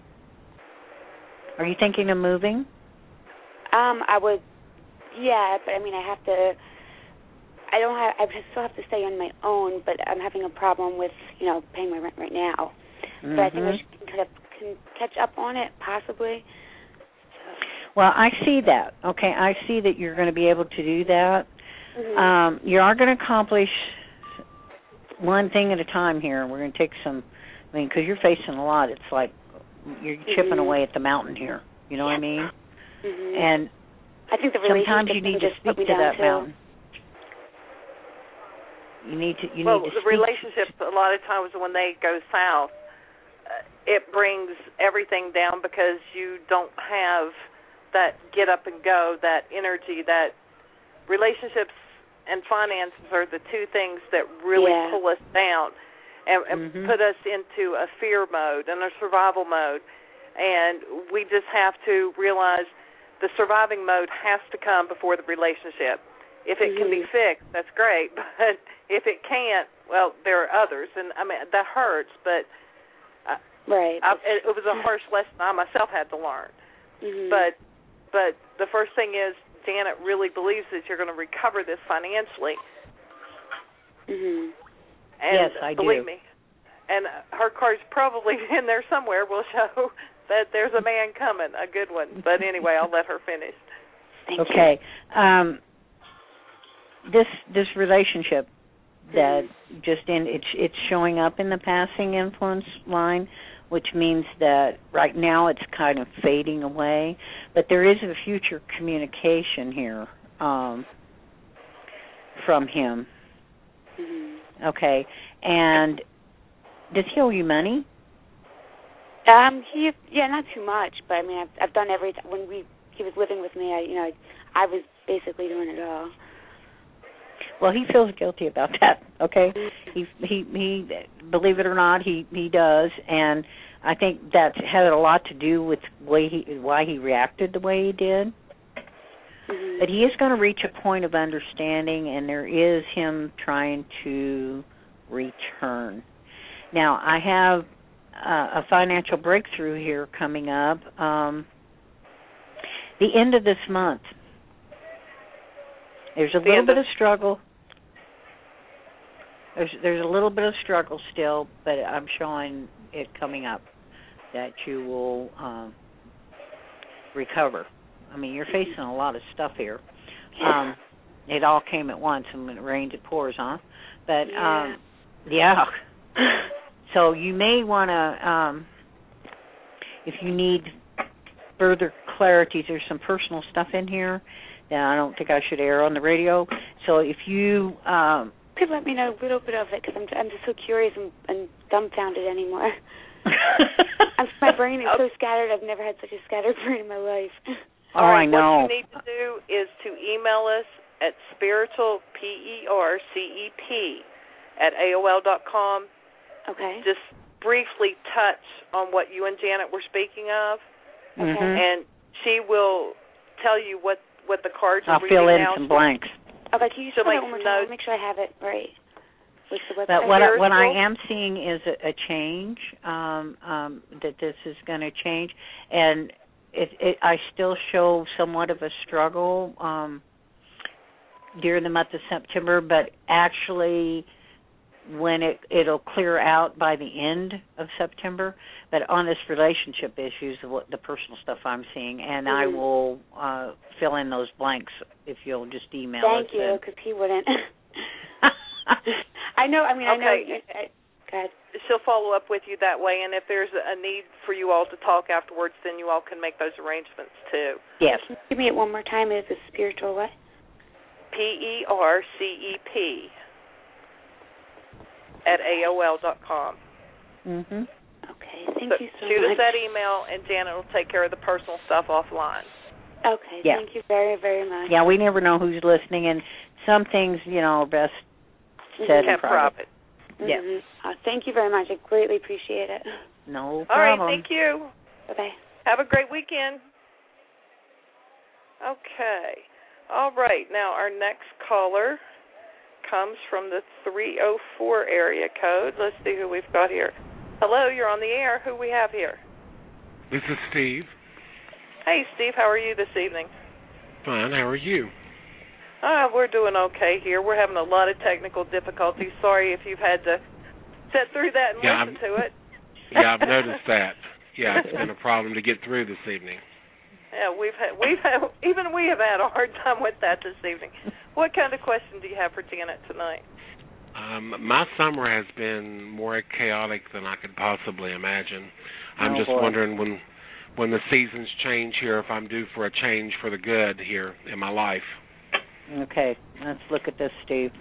Are you thinking of moving? Um, I would, yeah, but I mean, I have to. I don't have. I still have to stay on my own, but I'm having a problem with, you know, paying my rent right now. Mm-hmm. So I think I should can, can catch up on it, possibly. Well, I see that. Okay, I see that you're going to be able to do that. Mm-hmm. Um, you are going to accomplish one thing at a time here. We're going to take some. I mean, because you're facing a lot. It's like you're chipping mm-hmm. away at the mountain here. You know yeah. what I mean? Mm-hmm. And I think the sometimes relationship you need thing to just speak put me to down that too. mountain. You need to. You well, need to the speak relationships, a lot of times when they go south, uh, it brings everything down because you don't have that get up and go, that energy, that relationships and finances are the two things that really yeah. pull us down and, and mm-hmm. put us into a fear mode and a survival mode. And we just have to realize the surviving mode has to come before the relationship. If it mm-hmm. can be fixed, that's great. But if it can't, well, there are others. And, I mean, that hurts, but uh, right. I, it, it was a harsh lesson I myself had to learn. Mm-hmm. But but the first thing is Janet really believes that you're going to recover this financially. Mm-hmm. And yes, I believe do. me. And her card's probably in there somewhere will show that there's a man coming, a good one. But anyway, I'll let her finish. Thank okay. Um, this this relationship that mm-hmm. just in it's it's showing up in the passing influence line, which means that right now it's kind of fading away, but there is a future communication here um, from him. Mm-hmm. Okay, and does he owe you money? Um, he yeah, not too much, but I mean, I've I've done every when we he was living with me. I you know I, I was basically doing it all. Well, he feels guilty about that. Okay, he he he. Believe it or not, he he does, and I think that had a lot to do with way he why he reacted the way he did. Mm-hmm. But he is going to reach a point of understanding, and there is him trying to return. Now, I have uh, a financial breakthrough here coming up. Um, the end of this month. There's a The little end bit of- of struggle. There's there's a little bit of struggle still, but I'm showing it coming up that you will um, recover. I mean, you're facing a lot of stuff here. Um, it all came at once, and when it rains, it pours, huh? But yeah. um, yeah. So you may want to, um, if you need further clarity, there's some personal stuff in here that I don't think I should air on the radio. So if you um, could let me know a little bit of it, because I'm I'm just so curious and, and dumbfounded anymore. I'm, my brain is so scattered. I've never had such a scattered brain in my life. Oh, All right, I know. what you need to do is to email us at spiritual, P E R C E P, at A O L dot com. Okay. Just briefly touch on what you and Janet were speaking of, Okay. Mm-hmm. and she will tell you what, what the cards are I'll reading fill in now. some blanks. Okay, can you She'll spell make that one more some time? notes. Make sure I have it right. What's the website? But what I, what I Spiritual. am seeing is a, a change, um, um, that this is going to change. And it, it, I still show somewhat of a struggle um, during the month of September, but actually when it, it'll clear out by the end of September. But on this relationship issues, what the personal stuff I'm seeing, and mm-hmm. I will uh, fill in those blanks if you'll just email Thank us. Thank you, because he wouldn't. I know, I mean, okay. I know. I, I, go ahead. She'll follow up with you that way, and if there's a need for you all to talk afterwards, then you all can make those arrangements too. Yes. Can you give me it one more time? Is it spiritual what? P E R C E P at A O L dot com. Mm-hmm. Okay, thank so you so shoot much. Shoot us that email, and Janet will take care of the personal stuff offline. Okay, yeah. thank you very, very much. Yeah, we never know who's listening, and some things, you know, are best said mm-hmm. in private. Mm-hmm. Yeah. Uh, thank you very much. I greatly appreciate it. No problem. All right, thank you. Bye-bye. Have a great weekend. Okay. All right, now our next caller comes from the three oh four area code. Let's see who we've got here. Hello, you're on the air. Who we have here? This is Steve. Hey, Steve, how are you this evening? Fine, how are you? Uh, we're doing okay here. We're having a lot of technical difficulties. Sorry if you've had to sit through that and yeah, listen I've, to it. Yeah, I've noticed that. Yeah, it's been a problem to get through this evening. Yeah, we've had, we've had, even we have had a hard time with that this evening. What kind of question do you have for Janet tonight? Um, my summer has been more chaotic than I could possibly imagine. I'm oh, just boy. wondering when when the seasons change here, if I'm due for a change for the good here in my life. Okay, let's look at this, Steve.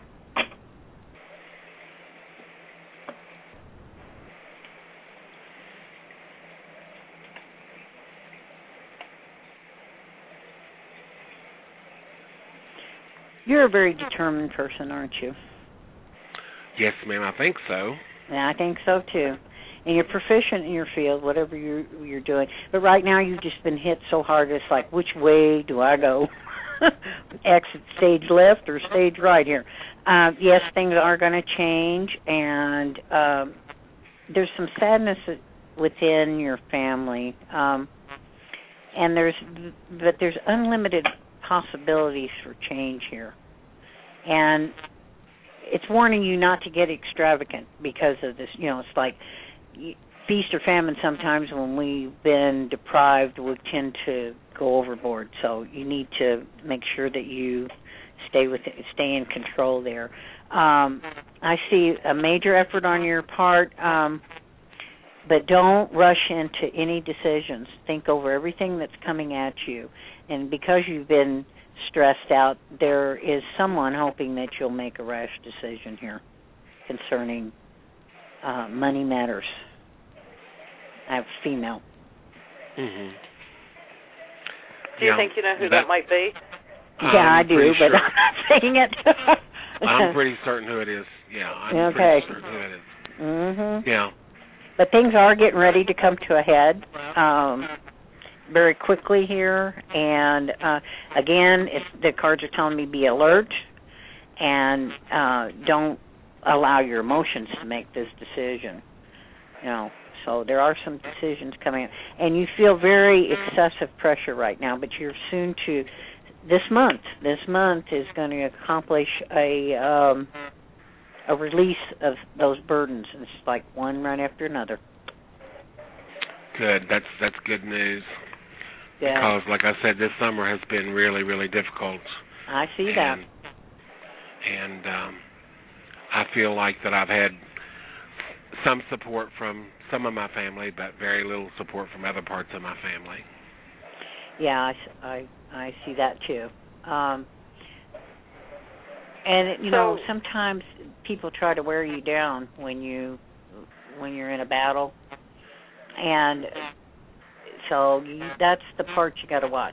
You're a very determined person, aren't you? Yes, ma'am, I think so. Yeah, I think so, too. And you're proficient in your field, whatever you're, you're doing. But right now you've just been hit so hard, it's like, which way do I go? Exit stage left or stage right here? Uh, yes, things are going to change, and um, there's some sadness within your family. Um, and there's, but there's unlimited possibilities for change here. And it's warning you not to get extravagant because of this. You know, it's like feast or famine. Sometimes when we've been deprived, we tend to go overboard. So you need to make sure that you stay with it, stay in control there. Um, I see a major effort on your part, um, but don't rush into any decisions. Think over everything that's coming at you. And because you've been stressed out, there is someone hoping that you'll make a rash decision here concerning uh, money matters. I have female. Mm-hmm. Do you yeah, think you know who that, that might be? Yeah, I'm I do, pretty but sure. I'm not saying it. I'm pretty certain who it is. Yeah, I'm okay. pretty certain who it is. Mm-hmm. Yeah. But things are getting ready to come to a head. Um, very quickly here, and uh, again, it's, the cards are telling me be alert and uh, don't allow your emotions to make this decision. You know, so there are some decisions coming in, and you feel very excessive pressure right now. But you're soon to this month. This month is going to accomplish a um, a release of those burdens. And it's like one right after another. Good. That's that's good news. Yeah. Because, like I said, this summer has been really, really difficult. I see and, that. And um, I feel like that I've had some support from some of my family, but very little support from other parts of my family. Yeah, I, I, I see that too. Um, and you so, know, sometimes people try to wear you down when you when you're in a battle, and so you, that's the part you got to watch.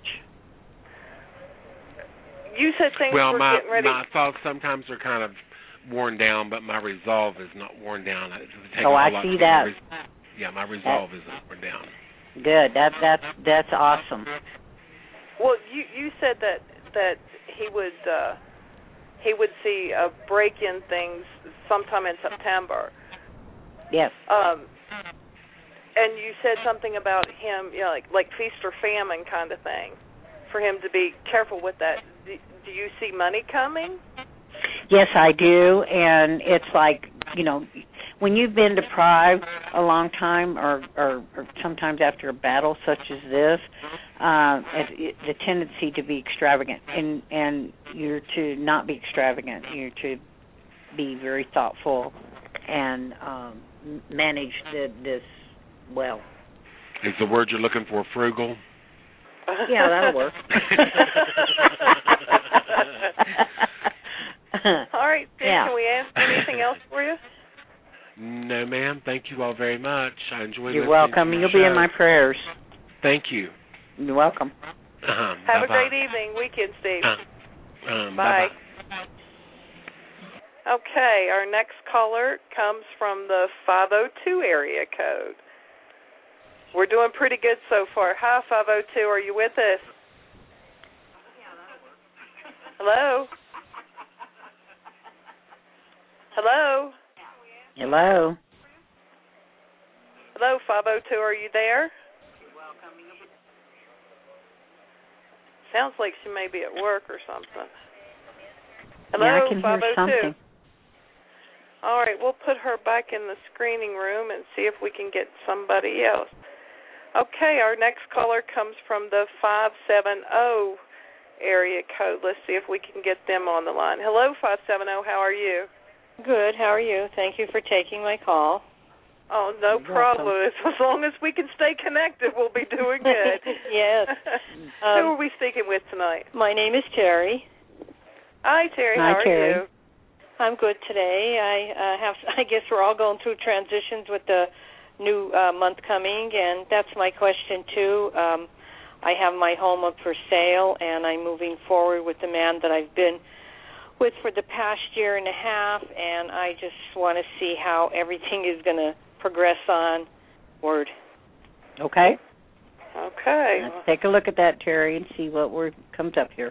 You said things well, were my, getting ready. my thoughts sometimes are kind of worn down, but my resolve is not worn down. It takes oh, a I lot see to that. Res- yeah, my resolve that, isn't worn down. Good. That that's that's awesome. Well, you you said that that he would uh, he would see a break in things sometime in September. Yes. Um, and you said something about him, you know, like like feast or famine kind of thing, for him to be careful with that. Do, do you see money coming? Yes, I do, and it's like, you know, when you've been deprived a long time, or, or, or sometimes after a battle such as this, uh, it, it, the tendency to be extravagant, and and you're to not be extravagant. You're to be very thoughtful and um, manage the, this well. Is the word you're looking for frugal? Yeah, that'll work. All right, Steve, yeah. Can we ask anything else for you? No, ma'am. Thank you all very much. I enjoyed You're listening welcome. to your You'll show. be in my prayers. Thank you. You're welcome. Uh-huh. Have Bye-bye. a great evening, weekend, Steve. Uh, um, Bye. Bye-bye. Okay, our next caller comes from the five oh two area code. We're doing pretty good so far. Hi, five oh two. Are you with us? Hello? Hello? Hello? Hello, five oh two. Are you there? Sounds like she may be at work or something. Hello, yeah, I can five oh two. hear something. All right, we'll put her back in the screening room and see if we can get somebody else. Okay, our next caller comes from the five seven zero area code. Let's see if we can get them on the line. Hello, five seven zero. How are you? Good. How are you? Thank you for taking my call. Oh, no You're problem. welcome. As long as we can stay connected, we'll be doing good. Yes. Who Um, are we speaking with tonight? My name is Terry. Hi, Terry. Hi, How are Terry. you? I'm good today. I uh, have. I guess we're all going through transitions with the new uh, month coming, and that's my question too. Um, I have my home up for sale, and I'm moving forward with the man that I've been with for the past year and a half, and I just want to see how everything is going to progress onward. Okay. Okay. Let's take a look at that, Terry, and see what word comes up here.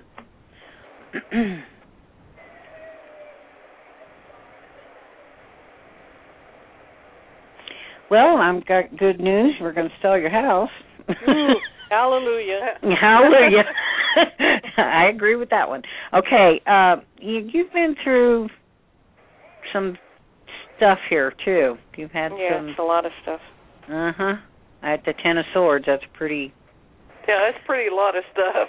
Well, I've got good news. We're going to sell your house. Ooh, hallelujah. Hallelujah. I agree with that one. Okay, uh, you, you've been through some stuff here, too. You've had yeah, some... it's a lot of stuff. Uh-huh. At the Ten of Swords, that's pretty... Yeah, that's pretty a lot of stuff.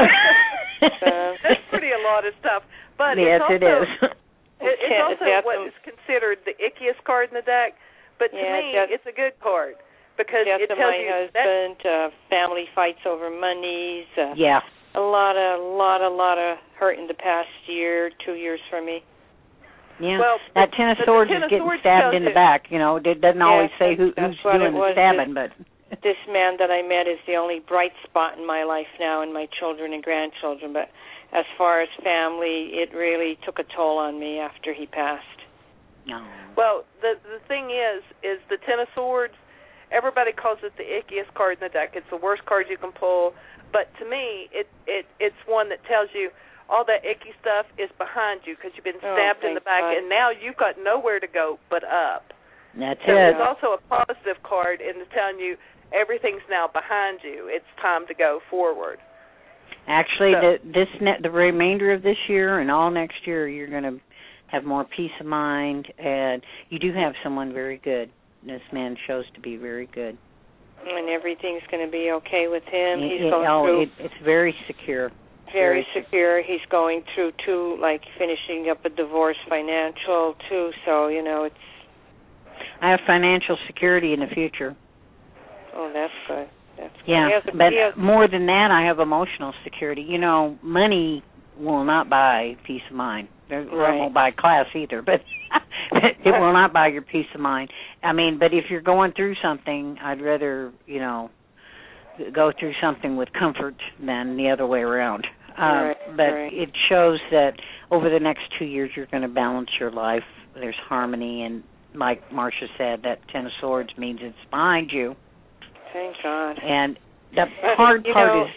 uh, that's pretty a lot of stuff. But yes, it's also, it is. It, it's also Death what of, is considered the ickiest card in the deck. But to yeah, me, death, it's a good card because death it of tells my you husband, uh, family fights over monies. Uh, yeah. A lot of, lot, a lot of hurt in the past year, two years for me. Yeah, well, that Ten of Swords is getting stabbed in the back. You know, it doesn't yeah, always say who, that's who's what doing it the was. stabbing, this, but this man that I met is the only bright spot in my life now, and my children and grandchildren. But as far as family, it really took a toll on me after he passed. no. Well, the the thing is, is the Ten of Swords. Everybody calls it the ickiest card in the deck. It's the worst card you can pull. But to me, it it it's one that tells you all that icky stuff is behind you because you've been stabbed oh, in the back, God. and now you've got nowhere to go but up. That's so it. It's also a positive card in telling you everything's now behind you. It's time to go forward. Actually, So, the this ne- the remainder of this year and all next year, you're going to have more peace of mind, and you do have someone very good. This man shows to be very good. And everything's going to be okay with him. It, He's it, going oh, through it, it's very secure. very, very secure. He's going through too, like finishing up a divorce, financial too. So you know, it's. I have financial security in the future. Oh, that's good. That's good. Yeah, He has a, but he has, more than that, I have emotional security. You know, money will not buy peace of mind. There Right. won't buy class either, but it will not buy your peace of mind. I mean, but if you're going through something, I'd rather, you know, go through something with comfort than the other way around. Right, um, but right. it shows that over the next two years, you're going to balance your life. There's harmony, and like Marcia said, that Ten of Swords means it's behind you. Thank God. And the hard You part know, is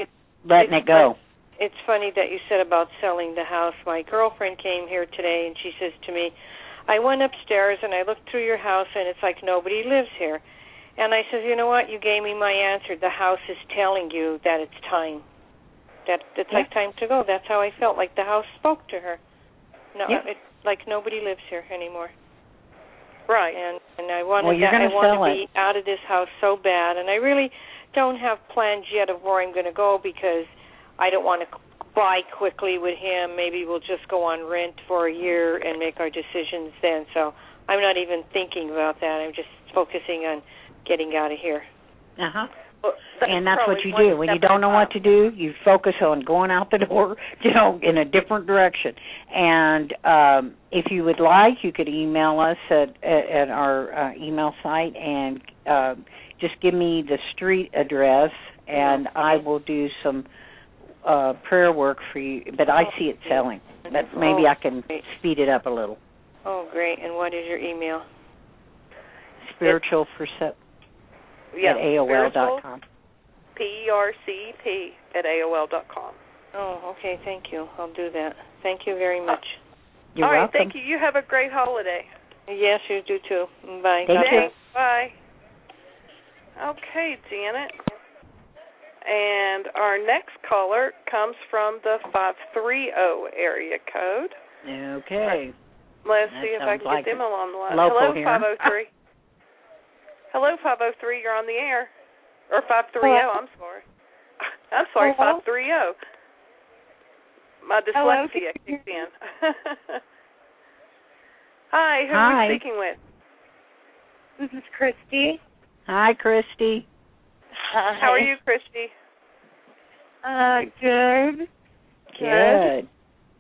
letting it's it go. Funny. It's funny that you said about selling the house. My girlfriend came here today, and she says to me, I went upstairs, and I looked through your house, and it's like nobody lives here. And I said, you know what? You gave me my answer. The house is telling you that it's time. That it's yeah. like time to go. That's how I felt, like the house spoke to her. No, yeah. it's like nobody lives here anymore. Right. And and I wanted well, you're that, I want sell to be it. out of this house so bad, and I really don't have plans yet of where I'm going to go because I don't want to buy quickly with him. Maybe we'll just go on rent for a year and make our decisions then. So I'm not even thinking about that. I'm just focusing on getting out of here. Uh-huh. Well, that's and that's what you one do. When you step don't know at a what to do, you focus on going out the door, you know, in a different direction. And um, if you would like, you could email us at, at, at our uh, email site and uh, just give me the street address, and I will do some uh, prayer work for you. But I see it selling. But maybe oh, I can great. speed it up a little. Oh, great. And what is your email? Spiritual Percep- yeah, at A O L dot com. P E R C E P at A O L dot com. Oh, okay. Thank you. I'll do that. Thank you very much. You're All right, welcome. thank you. You have a great holiday. Yes, you do too. Bye. Thank God you. bless. Bye. Okay, Janet. And our next caller comes from the five three zero area code. Okay. Let's That see if I sounds can like get them on the line. local Hello, here. five oh three. Hello, five oh three. You're on the air. Or five three zero. I'm sorry. I'm sorry, Hello? five three zero. My dyslexia kicked in. Hi, who Hi. are we speaking with? This is Christy. Hi, Christy. Hi. How are you, Christy? Uh, good. Good.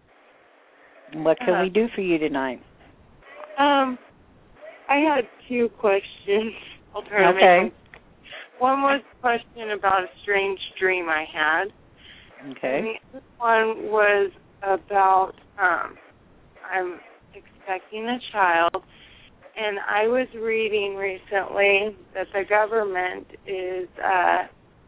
What can Uh, we do for you tonight? Um, I had two questions. I'll try to Okay. make them. One was a question about a strange dream I had. Okay. And the other one was about um, I'm expecting a child, and I was reading recently that the government is uh,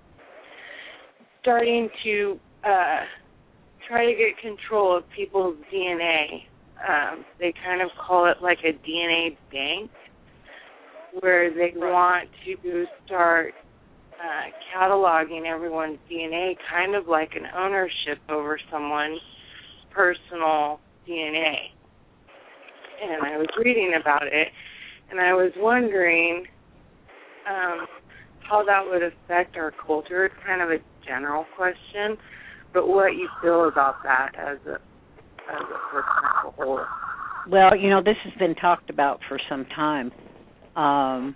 starting to uh, try to get control of people's D N A. Um, they kind of call it like a D N A bank, where they want to start uh, cataloging everyone's D N A, kind of like an ownership over someone's personal D N A. And I was reading about it, and I was wondering um, how that would affect our culture. It's kind of a general question, but what you feel about that as a as a person as a whole. Well, you know, this has been talked about for some time. Um,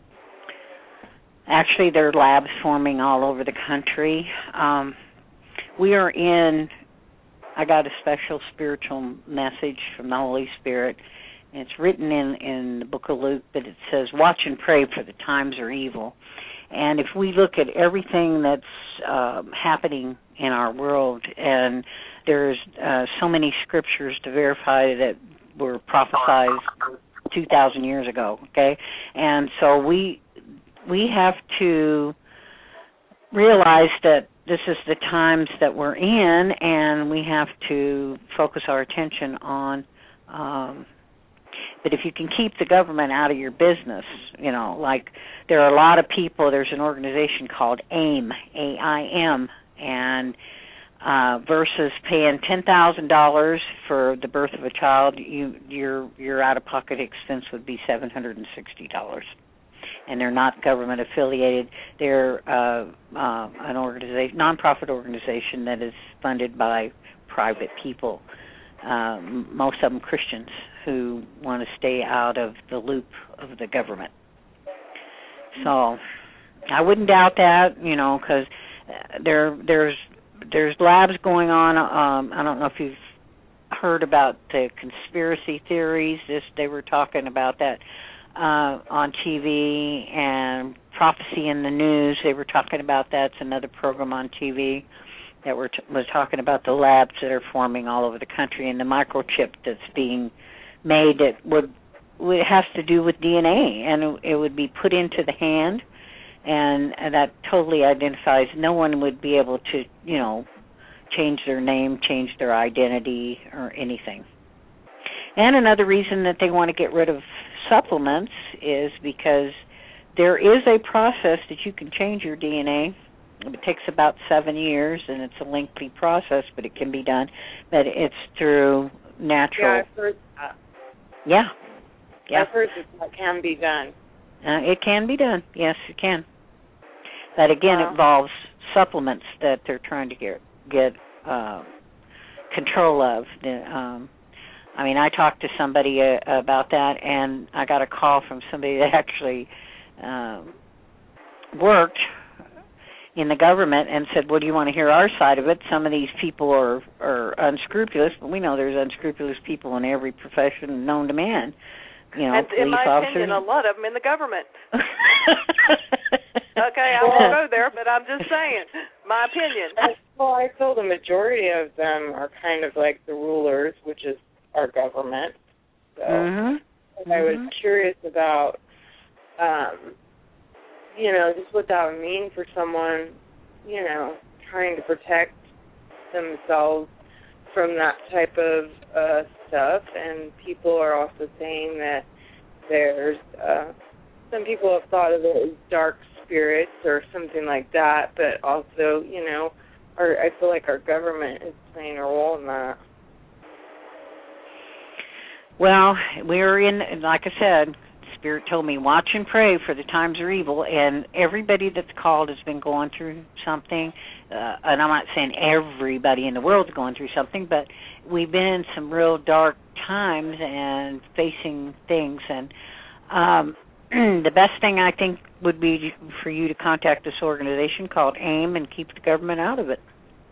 actually, there are labs forming all over the country. Um, we are in, I got a special spiritual message from the Holy Spirit. And it's written in, in the book of Luke, but it says, watch and pray for the times are evil. And if we look at everything that's uh, happening in our world, and there's uh, so many scriptures to verify that were prophesied two thousand years ago, okay? And so we we have to realize that this is the times that we're in, and we have to focus our attention on um, But if you can keep the government out of your business, you know, like there are a lot of people, there's an organization called AIM, A I M, and uh, versus paying ten thousand dollars for the birth of a child, you, your your out-of-pocket expense would be seven hundred sixty dollars. And they're not government affiliated. They're uh, uh, an organization, nonprofit organization that is funded by private people, um, most of them Christians, who want to stay out of the loop of the government. So I wouldn't doubt that, you know, because there there's there's labs going on. Um, I don't know if you've heard about the conspiracy theories. This they were talking about that uh, on T V, and Prophecy in the News. They were talking about that. It's another program on T V that we're t- was talking about the labs that are forming all over the country and the microchip that's being made that would it has to do with D N A, and it would be put into the hand, and that totally identifies. No one would be able to, you know, change their name, change their identity, or anything. And another reason that they want to get rid of supplements is because there is a process that you can change your D N A. It takes about seven years, and it's a lengthy process, but it can be done. But it's through natural. Yeah, I've heard that. Yeah. yeah. I've heard that that can be done. Uh, it can be done. Yes, it can. That, again, Wow. involves supplements that they're trying to get get uh, control of. The, um, I mean, I talked to somebody uh, about that, and I got a call from somebody that actually um, worked in the government and said, well, do you want to hear our side of it? Some of these people are, are unscrupulous, but we know there's unscrupulous people in every profession known to man. You know, and police in my officers. opinion, a lot of them in the government. Okay, I won't go there, but I'm just saying, my opinion. Well, I feel the majority of them are kind of like the rulers, which is our government. So mm-hmm. I was mm-hmm. curious about, um, you know, just what that would mean for someone, you know, trying to protect themselves from that type of uh, stuff. And people are also saying that there's, uh, some people have thought of it as dark spirits or something like that, but also, you know, our, I feel like our government is playing a role in that. Well, we're in, like I said, Spirit told me, watch and pray, for the times are evil, and everybody that's called has been going through something, uh, and I'm not saying everybody in the world is going through something, but we've been in some real dark times and facing things, and um, the best thing I think would be for you to contact this organization called AIM and keep the government out of it.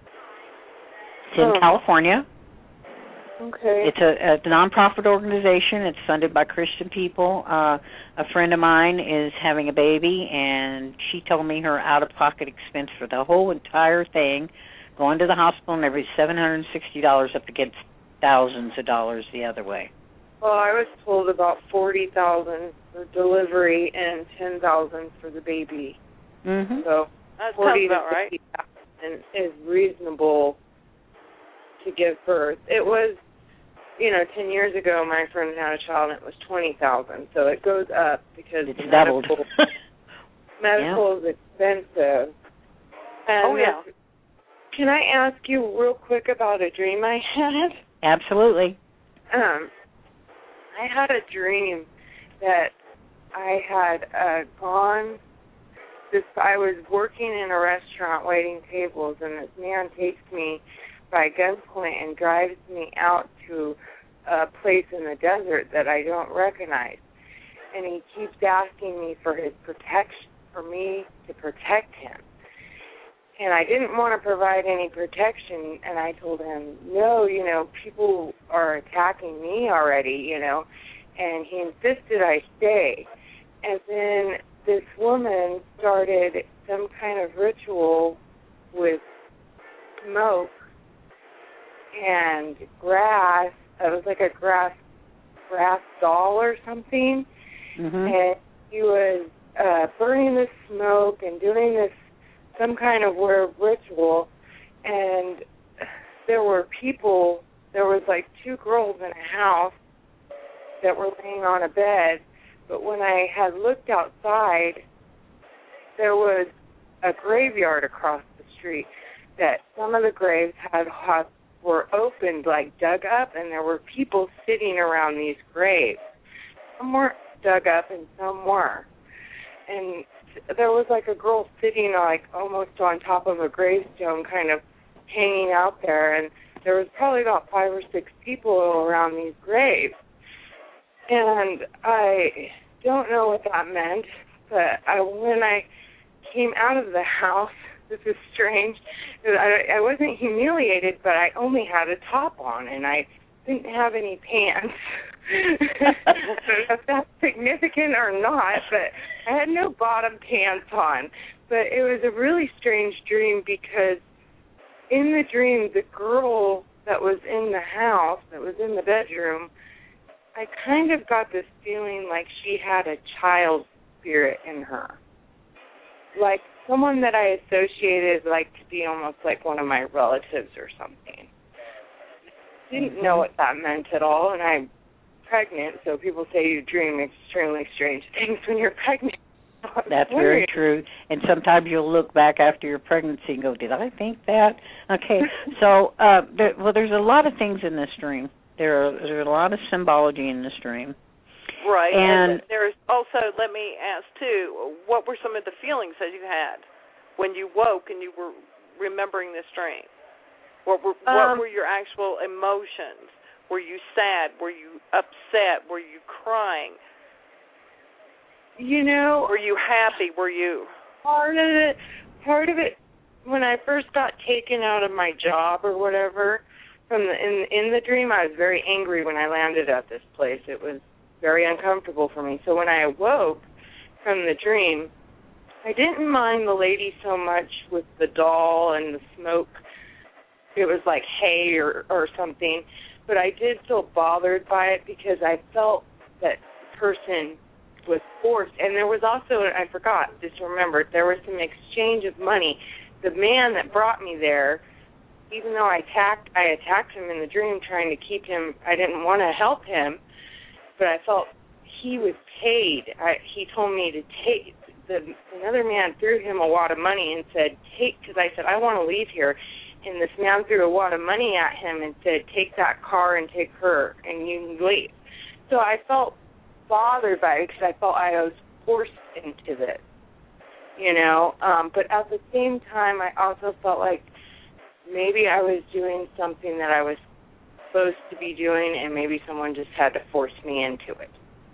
It's in oh. California. Okay. It's a, a nonprofit organization. It's funded by Christian people. Uh, a friend of mine is having a baby, and she told me her out-of-pocket expense for the whole entire thing, going to the hospital and every seven hundred sixty dollars up against thousands of dollars the other way. Well, I was told about forty thousand dollars for delivery and ten thousand dollars for the baby. Mm-hmm. So that forty sounds about right. thousand is reasonable to give birth. It was, you know, ten years ago, my friend had a child, and it was twenty thousand dollars. So it goes up because it's medical, doubled. medical yeah. is expensive. And oh, yeah. Can I ask you real quick about a dream I had? Absolutely. Um, I had a dream that I had uh, gone, this, I was working in a restaurant waiting tables, and this man takes me by gunpoint and drives me out to a place in the desert that I don't recognize. And he keeps asking me for his protection, for me to protect him. And I didn't want to provide any protection, and I told him, no, you know, people are attacking me already, you know. And he insisted I stay. And then this woman started some kind of ritual with smoke and grass. It was like a grass grass doll or something. Mm-hmm. And he was uh, burning this smoke and doing this some kind of weird ritual. And there were people, there was like two girls in a house that were laying on a bed. But when I had looked outside, there was a graveyard across the street that some of the graves had were opened, like dug up, and there were people sitting around these graves. Some weren't dug up and some were. And there was like a girl sitting like almost on top of a gravestone, kind of hanging out there, and there was probably about five or six people around these graves. And I don't know what that meant, but I, when I came out of the house, this is strange, I, I wasn't humiliated, but I only had a top on, and I didn't have any pants. I don't know if that's significant or not, but I had no bottom pants on. But it was a really strange dream because in the dream, the girl that was in the house, that was in the bedroom, I kind of got this feeling like she had a child spirit in her. like someone that I associated like to be almost like one of my relatives or something. Didn't mm-hmm. know what that meant at all, and I'm pregnant, so people say you dream extremely strange things when you're pregnant. That's very true. And sometimes you'll look back after your pregnancy and go, did I think that? Okay, so, uh, there, well, there's a lot of things in this dream. There are, there's a lot of symbology in this dream. Right, and, and there's also, let me ask, too, what were some of the feelings that you had when you woke and you were remembering this dream? What were, um, what were your actual emotions? Were you sad? Were you upset? Were you crying? You know, were you happy? Were you part of it? Part of it, when I first got taken out of my job or whatever, from the in in the dream, I was very angry when I landed at this place. It was very uncomfortable for me. So when I awoke from the dream, I didn't mind the lady so much with the doll and the smoke. It was like hay or or something, but I did feel bothered by it because I felt that person was forced. And there was also, I forgot, just remembered, there was some exchange of money. The man that brought me there, even though I attacked, I attacked him in the dream trying to keep him, I didn't want to help him, but I felt he was paid. I, he told me to take, the, another man threw him a wad of money and said, take, because I said, I want to leave here. And this man threw a wad of money at him and said, take that car and take her, and you can leave. So I felt bothered by it because I felt I was forced into this, you know. Um, but at the same time, I also felt like maybe I was doing something that I was supposed to be doing, and maybe someone just had to force me into it.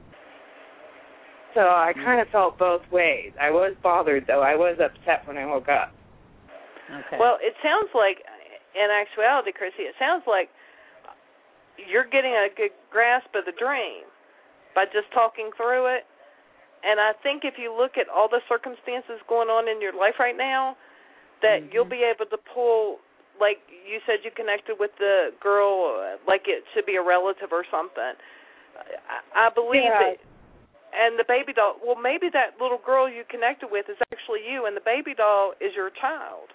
So I kind of felt both ways. I was bothered, though. I was upset when I woke up. Okay. Well, it sounds like, in actuality, Chrissy, it sounds like you're getting a good grasp of the dream by just talking through it. And I think if you look at all the circumstances going on in your life right now, that mm-hmm. you'll be able to pull, like you said, you connected with the girl like it should be a relative or something. I, I believe yeah. that, and the baby doll, well, maybe that little girl you connected with is actually you, and the baby doll is your child.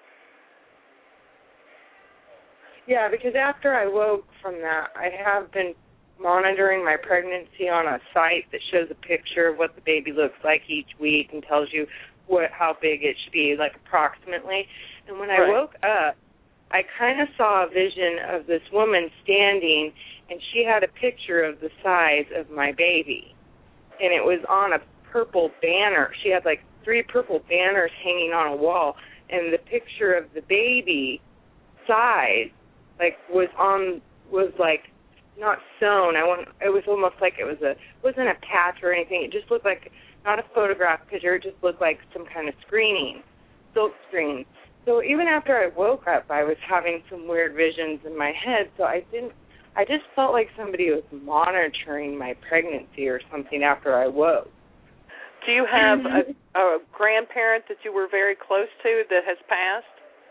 Yeah, because after I woke from that, I have been monitoring my pregnancy on a site that shows a picture of what the baby looks like each week and tells you what how big it should be, like approximately. And when I right. woke up, I kind of saw a vision of this woman standing, and she had a picture of the size of my baby. And it was on a purple banner. She had like three purple banners hanging on a wall, and the picture of the baby size like was on was like not sewn. I want. It was almost like it was a. It wasn't a patch or anything. It just looked like not a photograph picture. It just looked like some kind of screening, silk screen. So even after I woke up, I was having some weird visions in my head. So I didn't. I just felt like somebody was monitoring my pregnancy or something after I woke. Do you have a, a grandparent that you were very close to that has passed?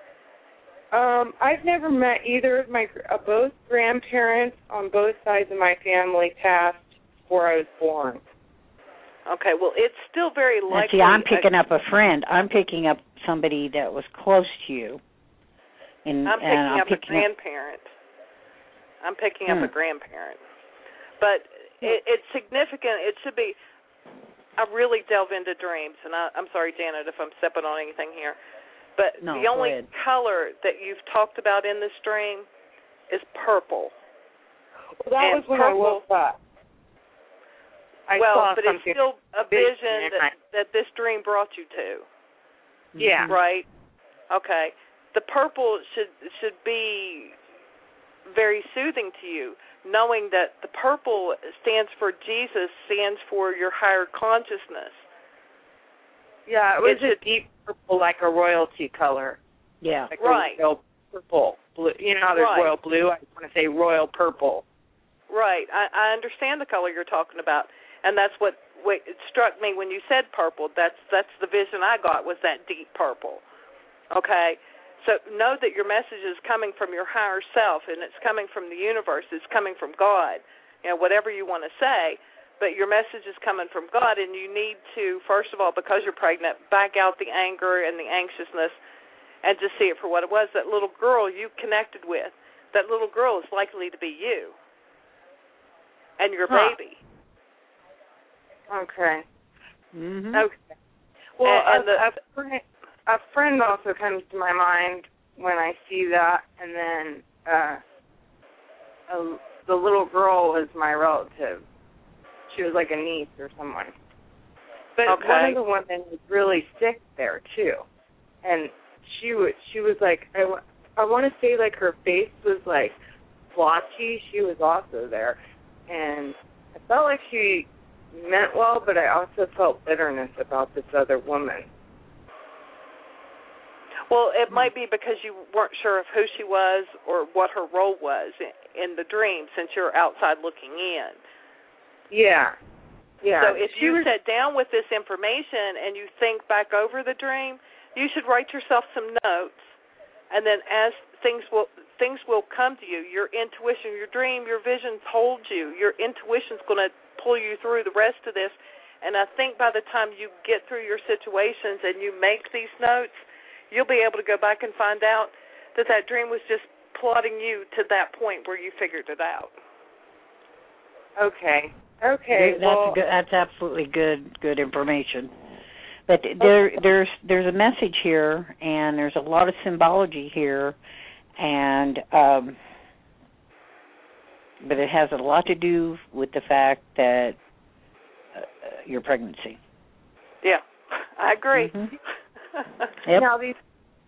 Um, I've never met either of my, uh, both grandparents on both sides of my family passed before I was born. Okay, well, it's still very likely. See, I'm picking up a friend. I'm picking up somebody that was close to you. And, I'm picking and I'm up picking a grandparent. Up, I'm picking hmm. up a grandparent. But it, it's significant. It should be, I really delve into dreams, and I, I'm sorry, Janet, if I'm stepping on anything here. But no, the only ahead. color that you've talked about in this dream is purple. Well, that and was when purple, I woke up. I well, saw but it's still a vision that, that this dream brought you to. Yeah. Right? Okay. The purple should should be very soothing to you, knowing that the purple stands for Jesus, stands for your higher consciousness. Yeah, it was it's a deep purple, like a royalty color. Yeah. Like right. a royal purple. Blue. You know how there's right. royal blue? I want to say royal purple. Right. I, I understand the color you're talking about, and that's what, what it struck me when you said purple. That's that's the vision I got, was that deep purple. Okay? So know that your message is coming from your higher self, and it's coming from the universe. It's coming from God, you know, whatever you want to say. but your message is coming from God, and you need to, first of all, because you're pregnant, back out the anger and the anxiousness and just see it for what it was. That little girl you connected with, that little girl is likely to be you and your huh. baby. Okay. Mm-hmm. Okay. Well, and, and a, the, a, friend, a friend also comes to my mind when I see that, and then uh, a, the little girl was my relative. She was like a niece or someone. But okay. one of the women was really sick there too, and she was she was like I, I want to say like her face was like blotchy. She was also there, and I felt like she meant well, but I also felt bitterness about this other woman. Well, it might be because you weren't sure of who she was or what her role was in the dream, since you're outside looking in. Yeah. Yeah. So if she you was... sit down with this information and you think back over the dream, you should write yourself some notes, and then as things will things will come to you, your intuition, your dream, your vision told you, your intuition's going to pull you through the rest of this. And I think by the time you get through your situations and you make these notes, you'll be able to go back and find out that that dream was just plotting you to that point where you figured it out. Okay. Okay. That's well, good, that's absolutely good good information. But there there's there's a message here, and there's a lot of symbology here, and um, but it has a lot to do with the fact that uh, your pregnancy. Yeah, I agree. Mm-hmm. Yep. Now these.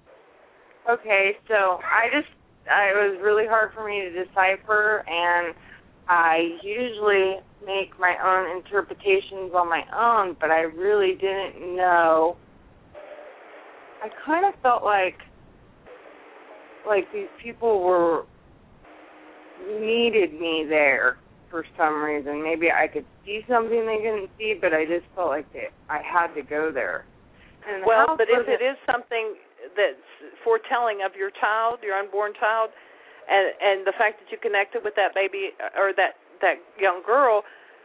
Okay, so I just it was really hard for me to decipher, and I usually make my own interpretations on my own, but I really didn't know. I kind of felt like like these people were needed me there for some reason. Maybe I could see something they couldn't see, but I just felt like they, I had to go there. And well, but if it is something that's foretelling of your child, your unborn child, and and the fact that you connected with that baby or that, that young girl,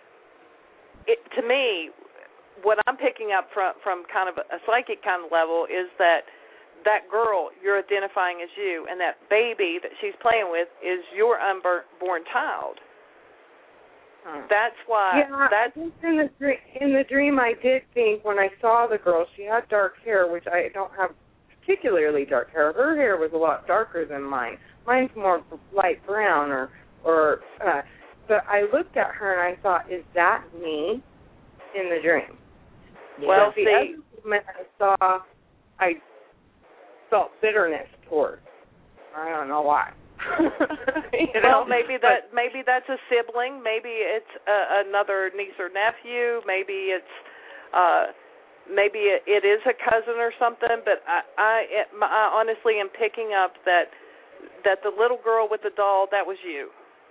it, to me, what I'm picking up from, from kind of a psychic kind of level is that that girl you're identifying as you, and that baby that she's playing with is your unborn child. That's why. Yeah, that's in the dream, in the dream, I did think when I saw the girl, she had dark hair, which I don't have particularly dark hair. Her hair was a lot darker than mine. Mine's more light brown, or or. Uh, but I looked at her and I thought, "Is that me?" In the dream. Well, but the see, other woman I saw, I felt bitterness towards. I don't know why. you know? Well, maybe that maybe that's a sibling. Maybe it's uh, another niece or nephew. Maybe it's uh, maybe it, it is a cousin or something. But I, I, it, I honestly am picking up that that the little girl with the doll, that was you.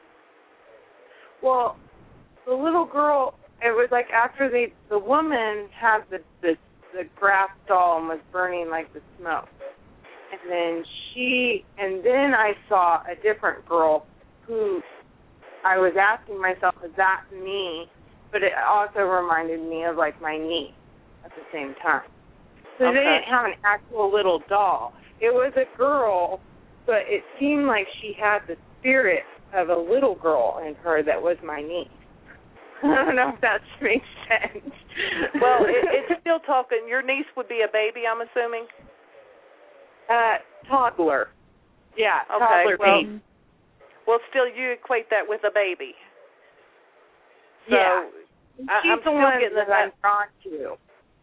Well, the little girl. It was like after the the woman had the the, the grass doll and was burning like the smoke. And then she, and then I saw a different girl who I was asking myself, is that me? But it also reminded me of, like, my niece at the same time. So okay. They didn't have an actual little doll. It was a girl, but it seemed like she had the spirit of a little girl in her that was my niece. I don't know if that makes sense. Well, it, it's still talking. Your niece would be a baby, I'm assuming? Uh, toddler. Yeah, okay, toddler well, baby. Well, still, you equate that with a baby. So yeah. I, She's I'm the still one getting that that. I'm drawn to.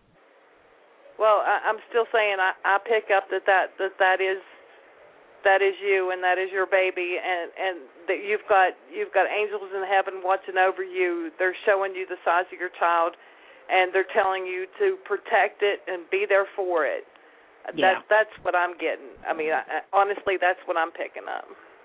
Well, I, I'm still saying I, I pick up that that, that that is that is you and that is your baby, and, and that you've got you've got angels in heaven watching over you. They're showing you the size of your child, and they're telling you to protect it and be there for it. Yeah. That, that's what I'm getting. I mean, I, honestly, that's what I'm picking up.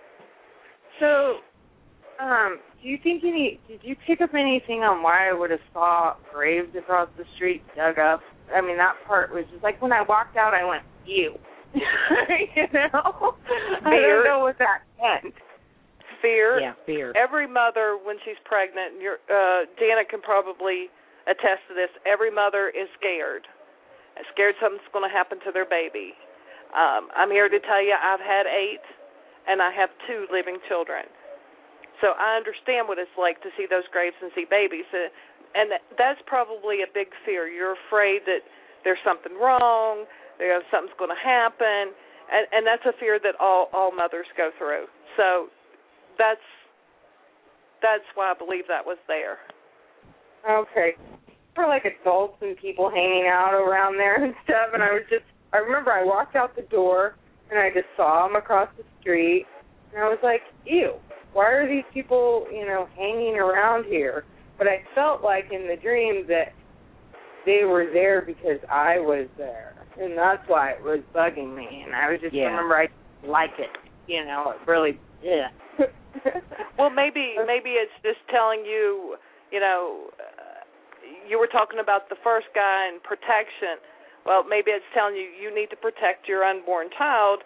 So, um, do you think any, did you pick up anything on why I would have saw graves across the street dug up? I mean, that part was just like when I walked out, I went, ew. you know? I don't know what that meant. fear. Yeah, fear. Every mother, when she's pregnant, and you're, uh, Janet can probably attest to this, every mother is scared. Scared something's going to happen to their baby. Um, I'm here to tell you I've had eight, and I have two living children. So I understand what it's like to see those graves and see babies. Uh, and that's probably a big fear. You're afraid that there's something wrong, there's something's going to happen, and, and that's a fear that all, all mothers go through. So that's that's why I believe that was there. Okay. For like adults and people hanging out around there and stuff, and I was just, I remember I walked out the door and I just saw them across the street, and I was like, ew, why are these people, you know, hanging around here? But I felt like in the dream that they were there because I was there, and that's why it was bugging me, and I was just, yeah. remember I didn't like it, you know, it really, yeah. Well, maybe maybe it's just telling you, you know, uh, you were talking about the first guy and protection. Well, maybe it's telling you you need to protect your unborn child.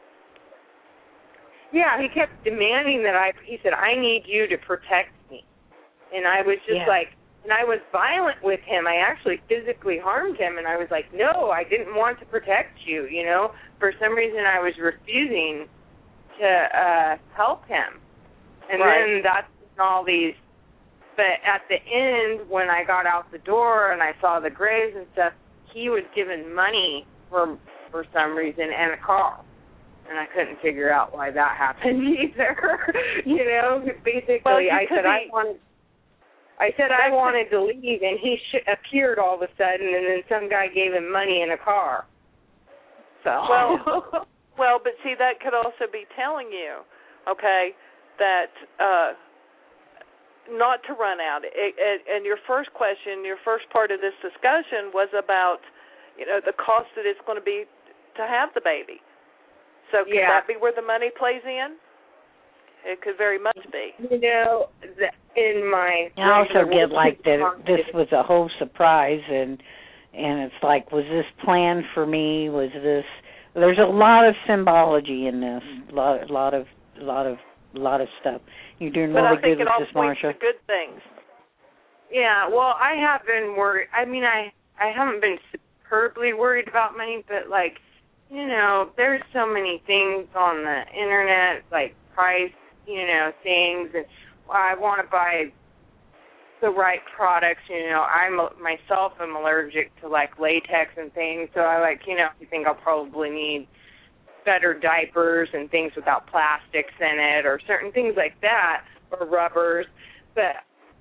Yeah, he kept demanding that I, he said, I need you to protect me. And I was just yeah. like, and I was violent with him. I actually physically harmed him, and I was like, no, I didn't want to protect you, you know. For some reason, I was refusing to uh, help him. And right. then that's all these, but at the end, when I got out the door and I saw the graves and stuff, he was given money for for some reason and a car. And I couldn't figure out why that happened either. you know, basically, well, I said be, I wanted. I said I wanted to leave, and he sh- appeared all of a sudden, and then some guy gave him money and a car. So well, well, but see, that could also be telling you, okay, that uh, not to run out. It, it, and your first question, your first part of this discussion was about, you know, the cost that it's going to be to have the baby. So could yeah. that be where the money plays in? It could very much be. You know, the, in my I also get like that this was a whole surprise, and and it's like, was this planned for me? Was this? There's a lot of symbology in this. A lot, a lot of, a lot of, a lot of stuff. You're doing but really I think good it all with this, points Marsha. to good things. Yeah, well, I have been worried. I mean, I I haven't been superbly worried about money, but like, you know, there's so many things on the internet, like price, you know, things, and well, I want to buy the right products. You know, I'm myself am allergic to like latex and things, so I like, you know, I think I'll probably need better diapers and things without plastics in it, or certain things like that, or rubbers. But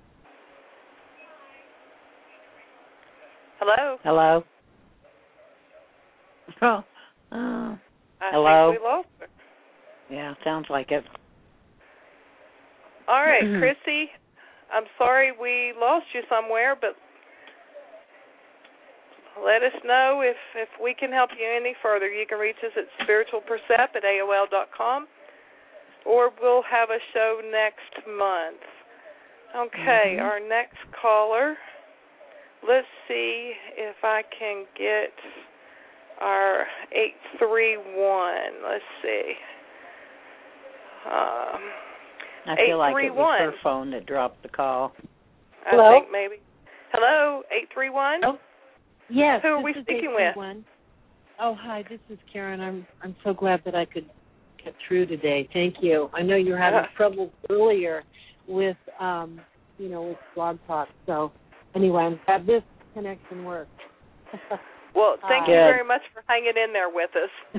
hello, hello, oh, uh, I hello. think we lost her. Yeah, sounds like it. All right, Chrissy, I'm sorry we lost you somewhere, but let us know if, if we can help you any further. You can reach us at spiritual percept at A O L dot com, or we'll have a show next month. Okay, mm-hmm. Our next caller, let's see if I can get our eight three one. Let's see. Um... I feel like it was her phone that dropped the call. I Hello? think maybe. Hello, eight three one? Oh, yes. Who are we this is speaking with? Oh, hi, this is Karen. I'm I'm so glad that I could get through today. Thank you. I know you were having Uh-huh. trouble earlier with, um, you know, with Blog Talk. So, anyway, I'm glad this connection worked. Well, thank uh, you very much for hanging in there with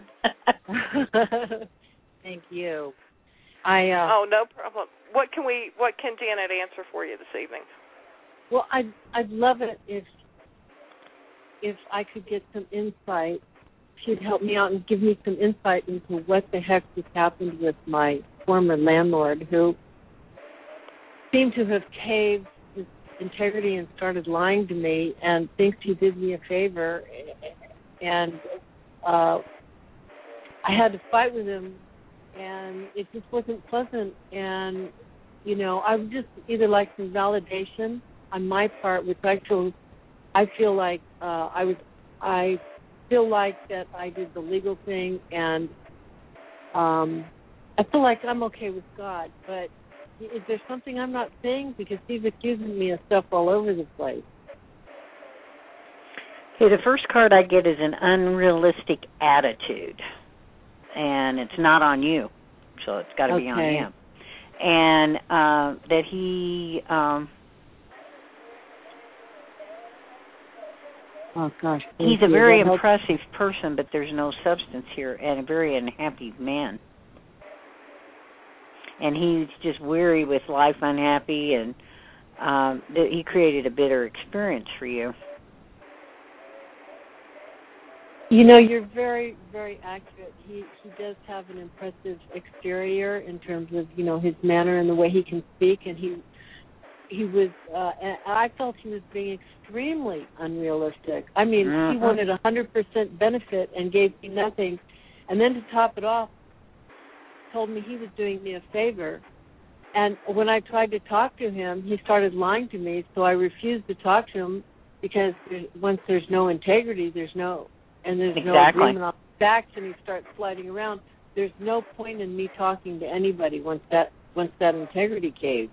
us. Thank you. I, uh, oh, no problem. What can we? What can Janet answer for you this evening? Well, I'd I'd love it if if I could get some insight. She'd help me out and give me some insight into what the heck just happened with my former landlord, who seemed to have caved his integrity and started lying to me, and thinks he did me a favor. And uh, I had to fight with him. And it just wasn't pleasant, and, you know, I would just either like some validation on my part, which I feel, I feel like uh, I was, I feel like that I did the legal thing, and um, I feel like I'm okay with God, but is there something I'm not saying? Because he's accusing me of stuff all over the place. Okay, the first card I get is an unrealistic attitude, and it's not on you, so it's got to okay. be on him. And uh, that he... Um, oh, gosh. He's a very impressive person, but there's no substance here, and a very unhappy man. And he's just weary with life, unhappy, and um, th- he created a bitter experience for you. You know, you're very, very accurate. He he does have an impressive exterior in terms of, you know, his manner and the way he can speak, and he he was, uh, and I felt he was being extremely unrealistic. I mean, uh-huh. he wanted one hundred percent benefit and gave me nothing, and then to top it off, told me he was doing me a favor. And when I tried to talk to him, he started lying to me, so I refused to talk to him because there's, once there's no integrity, there's no, and there's exactly. no agreement on facts, and he starts sliding around. There's no point in me talking to anybody once that once that integrity caved.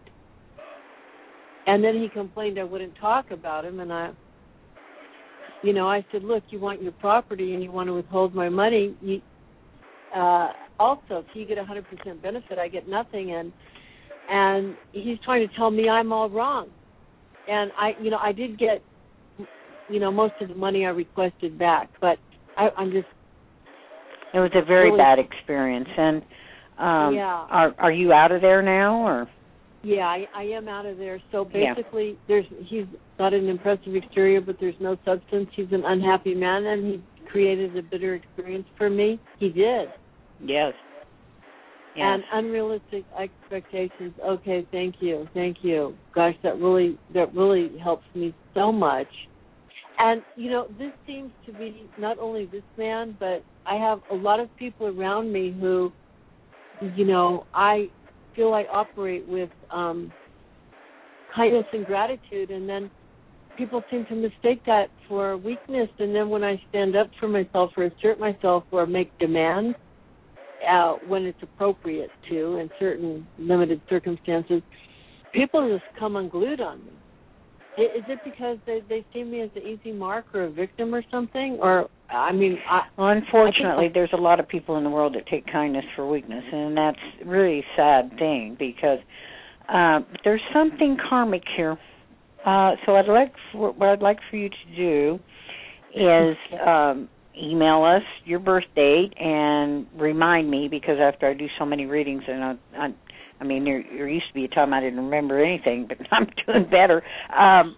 And then he complained I wouldn't talk about him, and I, you know, I said, look, you want your property and you want to withhold my money. You, uh, also, if you get one hundred percent benefit, I get nothing, and and he's trying to tell me I'm all wrong. And I, you know, I did get, you know, most of the money I requested back, but I, I'm just. It was a very really, bad experience, and um, yeah. Are are you out of there now, or? Yeah, I, I am out of there. So basically, yeah. there's he's got an impressive exterior, but there's no substance. He's an unhappy man, and he created a bitter experience for me. He did. Yes. yes. And unrealistic expectations. Okay, thank you, thank you. Gosh, that really that really helps me so much. And you know, this seems to be not only this man, but I have a lot of people around me who, you know, I feel I operate with um, kindness and gratitude, and then people seem to mistake that for weakness. And then when I stand up for myself or assert myself or make demands uh, when it's appropriate to in certain limited circumstances, people just come unglued on me. Is it because they, they see me as an easy mark or a victim or something? Or, I mean, I, well, unfortunately, I there's a lot of people in the world that take kindness for weakness, and that's really a sad thing because uh, there's something karmic here. Uh, so I'd like for, what I'd like for you to do is um, email us your birth date and remind me, because after I do so many readings, and I, I I mean, there, there used to be a time I didn't remember anything, but I'm doing better. Um,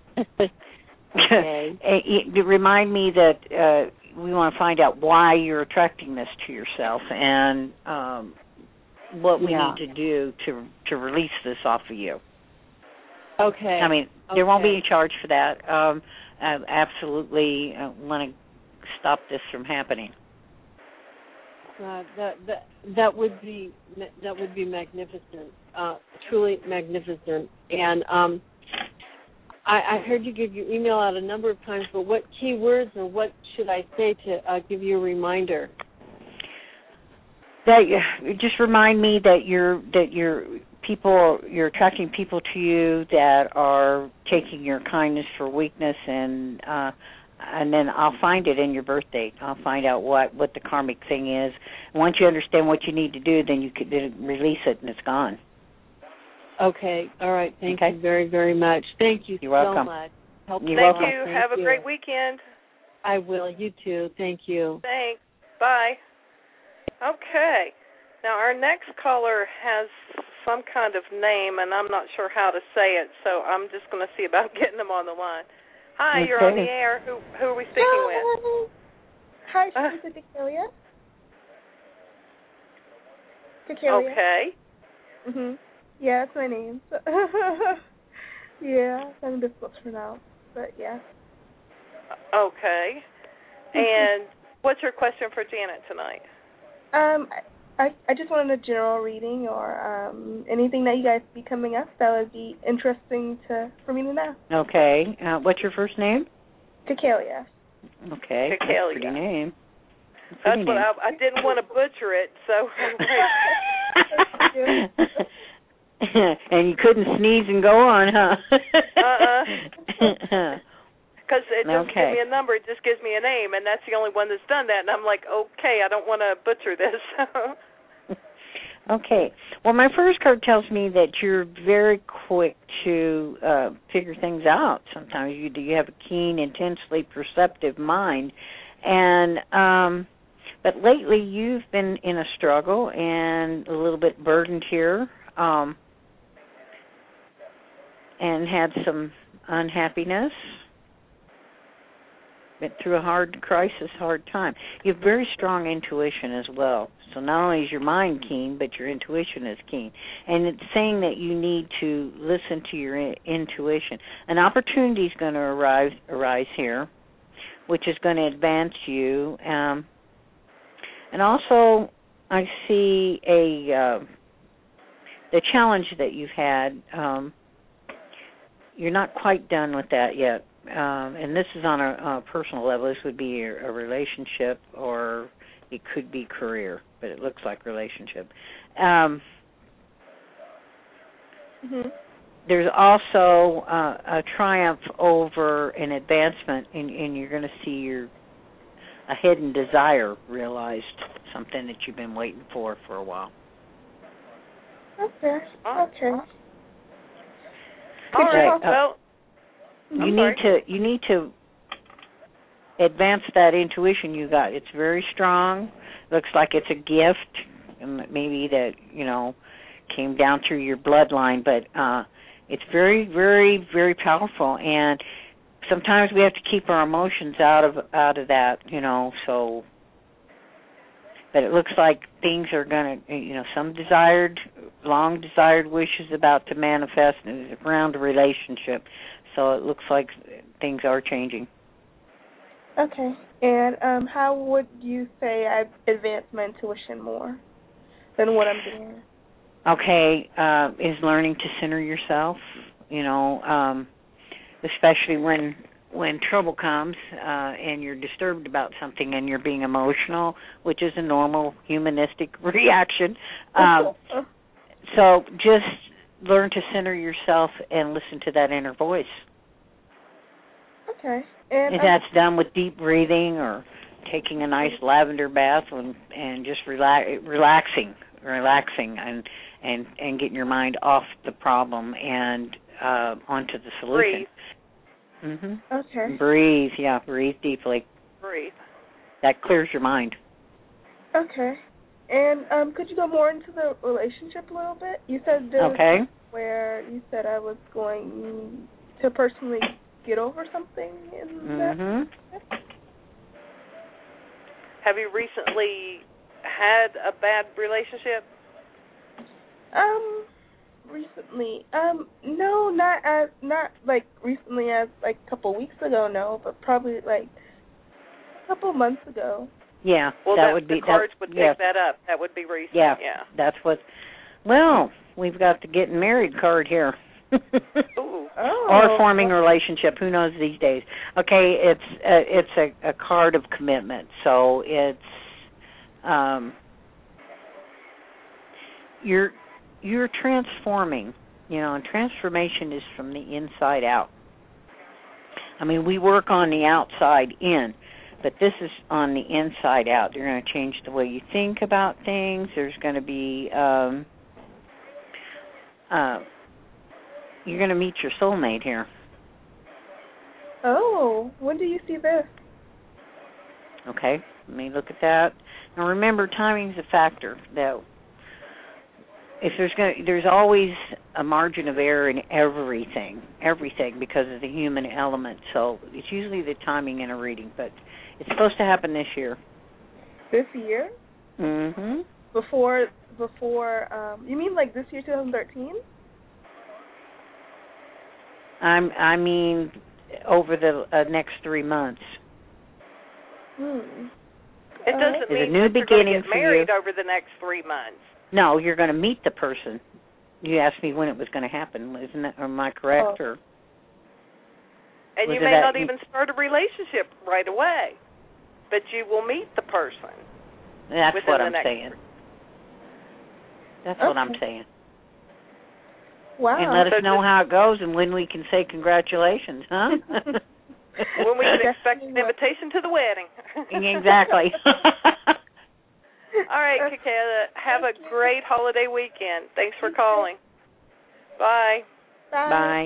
okay. Remind me that uh, we want to find out why you're attracting this to yourself and um, what we yeah. need to do to to release this off of you. Okay. I mean, okay. there won't be any charge for that. Um, I absolutely uh, want to stop this from happening. Uh, that that that would be that would be magnificent, uh, truly magnificent. And um, I, I heard you give your email out a number of times, but what key words or what should I say to uh, give you a reminder? That just remind me that you're that you're people you're attracting people to you that are taking your kindness for weakness, and uh, and then I'll find it in your birth date. I'll find out what, what the karmic thing is. Once you understand what you need to do, then you can release it, and it's gone. Okay. All right. Thank okay. you very, very much. Thank you You're welcome. so much. Help You're Thank welcome. you. Thank Have you. a great weekend. I will. You too. Thank you. Thanks. Bye. Okay. Now, our next caller has some kind of name, and I'm not sure how to say it, so I'm just going to see about getting them on the line. Hi, okay. You're on the air. Who who are we speaking Hi. with? Hi, Uh, is it Decalia? Decalia. Okay. Mhm. Yeah, that's my name. yeah, it's kind of difficult to pronounce, but yeah. Okay. And what's your question for Janet tonight? Um, I I just wanted a general reading or um anything that you guys see coming up that would be interesting to for me to know. Okay. Uh, what's your first name? Decalia. Okay. Decalia. That's a pretty name. That's what I, I didn't want to butcher it, so And you couldn't sneeze and go on, huh? uh-uh. Because it doesn't Okay. give me a number, it just gives me a name, and that's the only one that's done that. And I'm like, okay, I don't want to butcher this. Okay. Well, my first card tells me that you're very quick to uh, figure things out. Sometimes you do. You have a keen, intensely perceptive mind, and um, but lately you've been in a struggle and a little bit burdened here, um, and had some unhappiness. Went through a hard crisis, hard time. You have very strong intuition as well. So not only is your mind keen, but your intuition is keen. And it's saying that you need to listen to your in- intuition. An opportunity is going to arise, arise here, which is going to advance you. Um, and also, I see a uh, the challenge that you've had. Um, you're not quite done with that yet. Um, and this is on a, a personal level. This would be a, a relationship, or it could be career, but it looks like relationship. Um, Mm-hmm. There's also uh, a triumph over an advancement, and, and you're going to see your a hidden desire realized, something that you've been waiting for for a while. Okay. Okay. All right. Uh, Well, you I'm need sorry. to you need to advance that intuition you got. It's very strong. Looks like it's a gift, and maybe that you know came down through your bloodline, but uh, it's very, very, very powerful. And sometimes we have to keep our emotions out of out of that, you know. So, but it looks like things are going to, you know, some desired, long desired wish is about to manifest around a relationship. So it looks like things are changing. Okay. And um, how would you say I've advanced my intuition more than what I'm doing? Okay, uh, is learning to center yourself, you know, um, especially when when trouble comes uh, and you're disturbed about something and you're being emotional, which is a normal humanistic reaction. Um, so just learn to center yourself and listen to that inner voice. Okay. And If um, that's done with deep breathing or taking a nice lavender bath and, and just relax, relaxing, relaxing and, and, and getting your mind off the problem and uh, onto the solution. Breathe. Mm-hmm. Okay. Breathe, yeah, breathe deeply. Breathe. That clears your mind. Okay. And um, could you go more into the relationship a little bit? You said there was Okay. where you said I was going to personally get over something in that. Mm-hmm. Have you recently had a bad relationship? Um, recently, um, no, not as not like recently as like a couple weeks ago, no, but probably like a couple months ago. Yeah, Well, that, that would be the cards that, would yeah, pick that up. That would be recent. Yeah, Yeah. that's what. Well, we've got the getting married card here. Ooh. Oh. Or forming a relationship. Who knows these days? Okay, it's a, it's a, a card of commitment. So it's um, you're you're transforming. You know, and transformation is from the inside out. I mean, we work on the outside in, but this is on the inside out. You're going to change the way you think about things. There's going to be um, uh, you're going to meet your soulmate here. Oh, when do you see this? Okay, let me look at that. Now remember, timing's a factor. That if there's going, to, there's always a margin of error in everything, everything because of the human element. So it's usually the timing in a reading, but it's supposed to happen this year. This year? Mm-hmm. Before, before. Um, you mean like this year, twenty thirteen? I'm, I mean, over the uh, next three months. Hmm. It doesn't It's a mean new that you're going to beginning get for married you. over the next three months. No, you're going to meet the person. You asked me when it was going to happen, isn't that? Am I correct? Oh. Or And was you it may that- not even start a relationship right away, but you will meet the person. That's within what the I'm next saying. That's okay. what I'm saying. Wow. And let So us know just, how it goes and when we can say congratulations, huh? when we can expect an invitation to the wedding. Exactly. All right, Kekayah, have a great holiday weekend. Thanks for calling. Bye. Bye. Bye.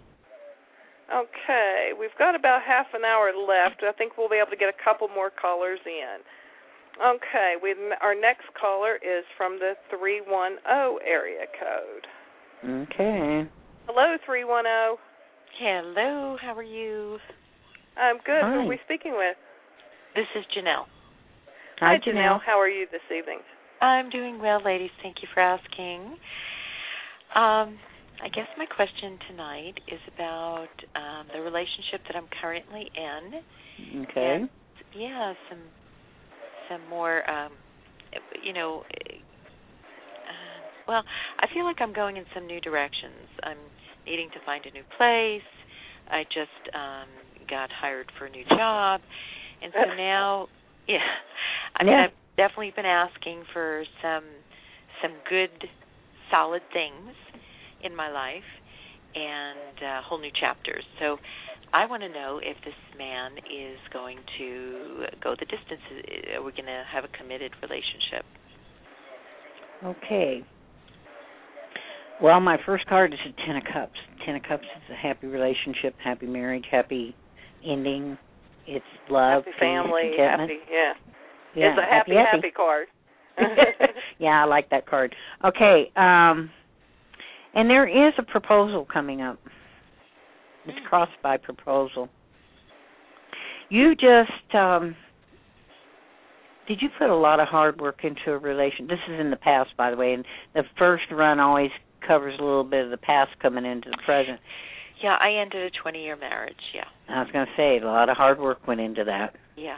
Okay, we've got about half an hour left. I think we'll be able to get a couple more callers in. Okay, we our next caller is from the three one zero area code. Okay. Hello, three one zero. Hello, how are you? I'm good. Hi. Who are we speaking with? This is Janelle. Hi, Hi, Janelle. How are you this evening? I'm doing well, ladies. Thank you for asking. Um, I guess my question tonight is about um, the relationship that I'm currently in. Okay. And, yeah, some some more, um, you know, uh, well, I feel like I'm going in some new directions. I'm needing to find a new place. I just um, got hired for a new job. And so now, yeah, I mean, yeah. I've definitely been asking for some some good, solid things in my life and uh, whole new chapters. So I want to know if this man is going to go the distance. Are we going to have a committed relationship? Okay. Well, my first card is a Ten of Cups. Ten of Cups is a happy relationship, happy marriage, happy ending. It's love, happy family, peace, contentment. happy, yeah. yeah. It's a happy, happy, happy card. Yeah, I like that card. Okay, um, and there is a proposal coming up. It's crossed by proposal. You just, um, did you put a lot of hard work into a relation? This is in the past, by the way, and the first run always covers a little bit of the past coming into the present. Yeah, I ended a twenty-year marriage, yeah. I was going to say, a lot of hard work went into that. Yeah.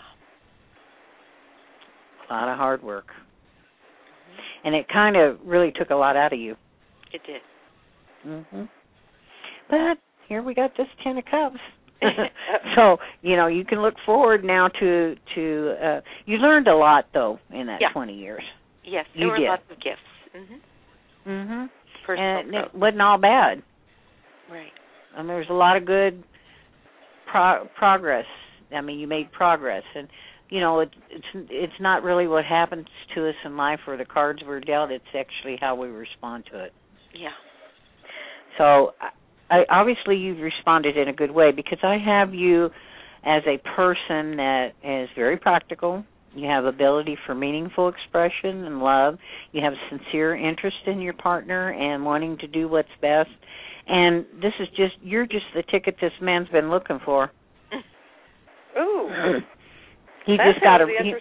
A lot of hard work. Mm-hmm. And it kind of really took a lot out of you. It did. Mm-hmm. But here we got this Ten of Cups. So, you know, you can look forward now to, to uh, you learned a lot, though, in that yeah. twenty years. Yes, there you were did. lots of gifts. Mm-hmm. Mm-hmm. Personal and growth. it wasn't all bad. Right. And there was a lot of good pro- progress. I mean, you made progress. And, you know, it, it's it's not really what happens to us in life or the cards we're dealt. It's actually how we respond to it. Yeah. So, I, obviously, you've responded in a good way because I have you as a person that is very practical. You have ability for meaningful expression and love. You have sincere interest in your partner and wanting to do what's best. And this is just, you're just the ticket this man's been looking for. Ooh. He that just got to he,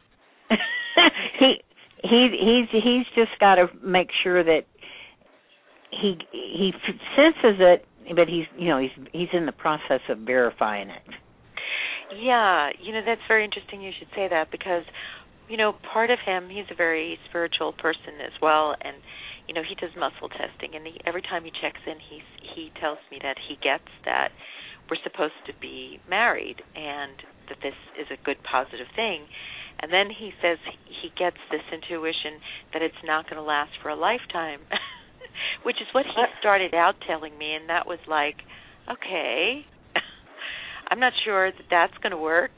he he he's he's just got to make sure that he he senses it, but he's you know he's he's in the process of verifying it. Yeah, you know, that's very interesting you should say that because, you know, part of him, he's a very spiritual person as well, and, you know, he does muscle testing, and he, every time he checks in, he's, he tells me that he gets that we're supposed to be married and that this is a good, positive thing. And then he says he gets this intuition that it's not going to last for a lifetime, which is what he started out telling me, and that was like, okay, I'm not sure that that's going to work.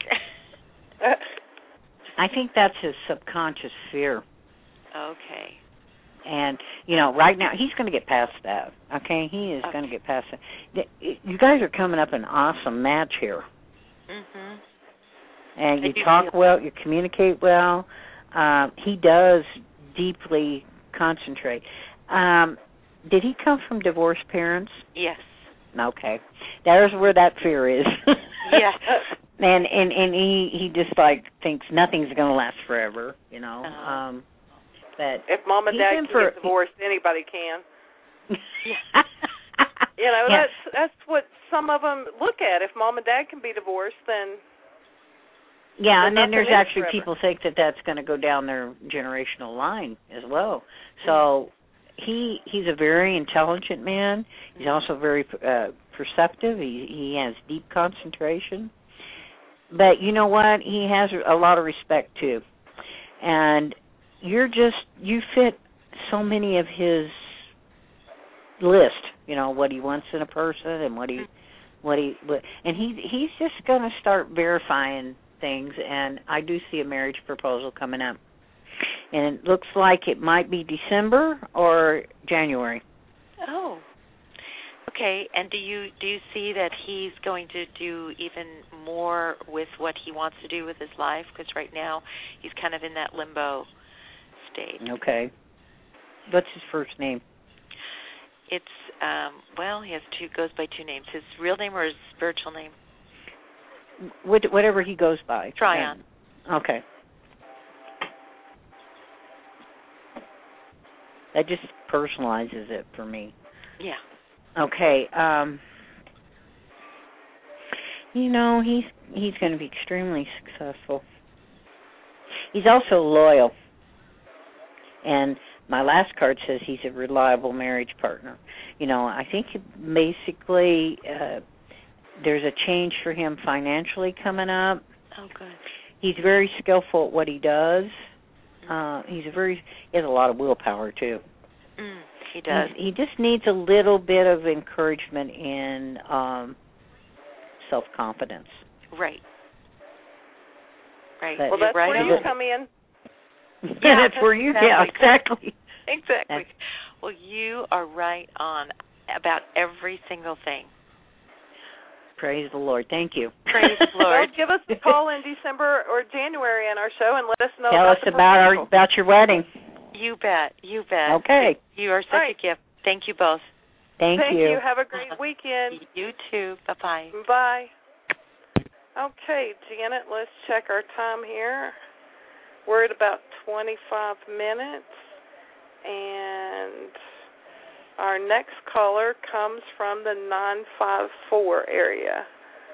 I think that's his subconscious fear. Okay. And, you know, right now, he's going to get past that, okay? He is okay. going to get past that. You guys are coming up an awesome match here. Mm-hmm. And you talk well, you communicate well. Um, he does deeply concentrate. Um, did he come from divorced parents? Yes. Okay, there's where that fear is. Yeah. and and and he he just like thinks nothing's going to last forever, you know. Uh-huh. Um, but if mom and dad can for, get divorced, anybody can. Yeah. You know, yeah. that's that's what some of them look at. If mom and dad can be divorced, then yeah, and then there's actually forever. people think that that's going to go down their generational line as well. So. He he's a very intelligent man. He's also very uh, perceptive. He he has deep concentration. But you know what? He has a lot of respect too. And you're just you fit so many of his list, you know, what he wants in a person and what he what he what, and he he's just going to start verifying things, and I do see a marriage proposal coming up. And it looks like it might be December or January. Oh. Okay, and do you do you see that he's going to do even more with what he wants to do with his life? Because right now he's kind of in that limbo state. Okay. What's his first name? It's um, well, he has two goes by two names. His real name or his spiritual name? What, whatever he goes by. Tryon. Okay. That just personalizes it for me. Yeah. Okay. Um, you know, he's he's going to be extremely successful. He's also loyal. And my last card says he's a reliable marriage partner. You know, I think basically uh, there's a change for him financially coming up. Oh, good. He's very skillful at what he does. Uh, he's a very he has a lot of willpower too. Mm, he does. He's, he just needs a little bit of encouragement in um, self-confidence. Right. Right. But well, that's right where you come in. Yeah, that's where you. exactly. Yeah, exactly. Exactly. That's, well, you are right on about every single thing. Praise the Lord. Thank you. Praise the Lord. Well, give us a call in December or January in our show and let us know Tell about us the about our proposal. about your wedding. You bet. You bet. Okay. You are such right. a gift. Thank you both. Thank, Thank you. you. Have a great weekend. You too. Bye-bye. Bye. Okay, Janet, let's check our time here. We're at about twenty-five minutes, and our next caller comes from the nine five four area.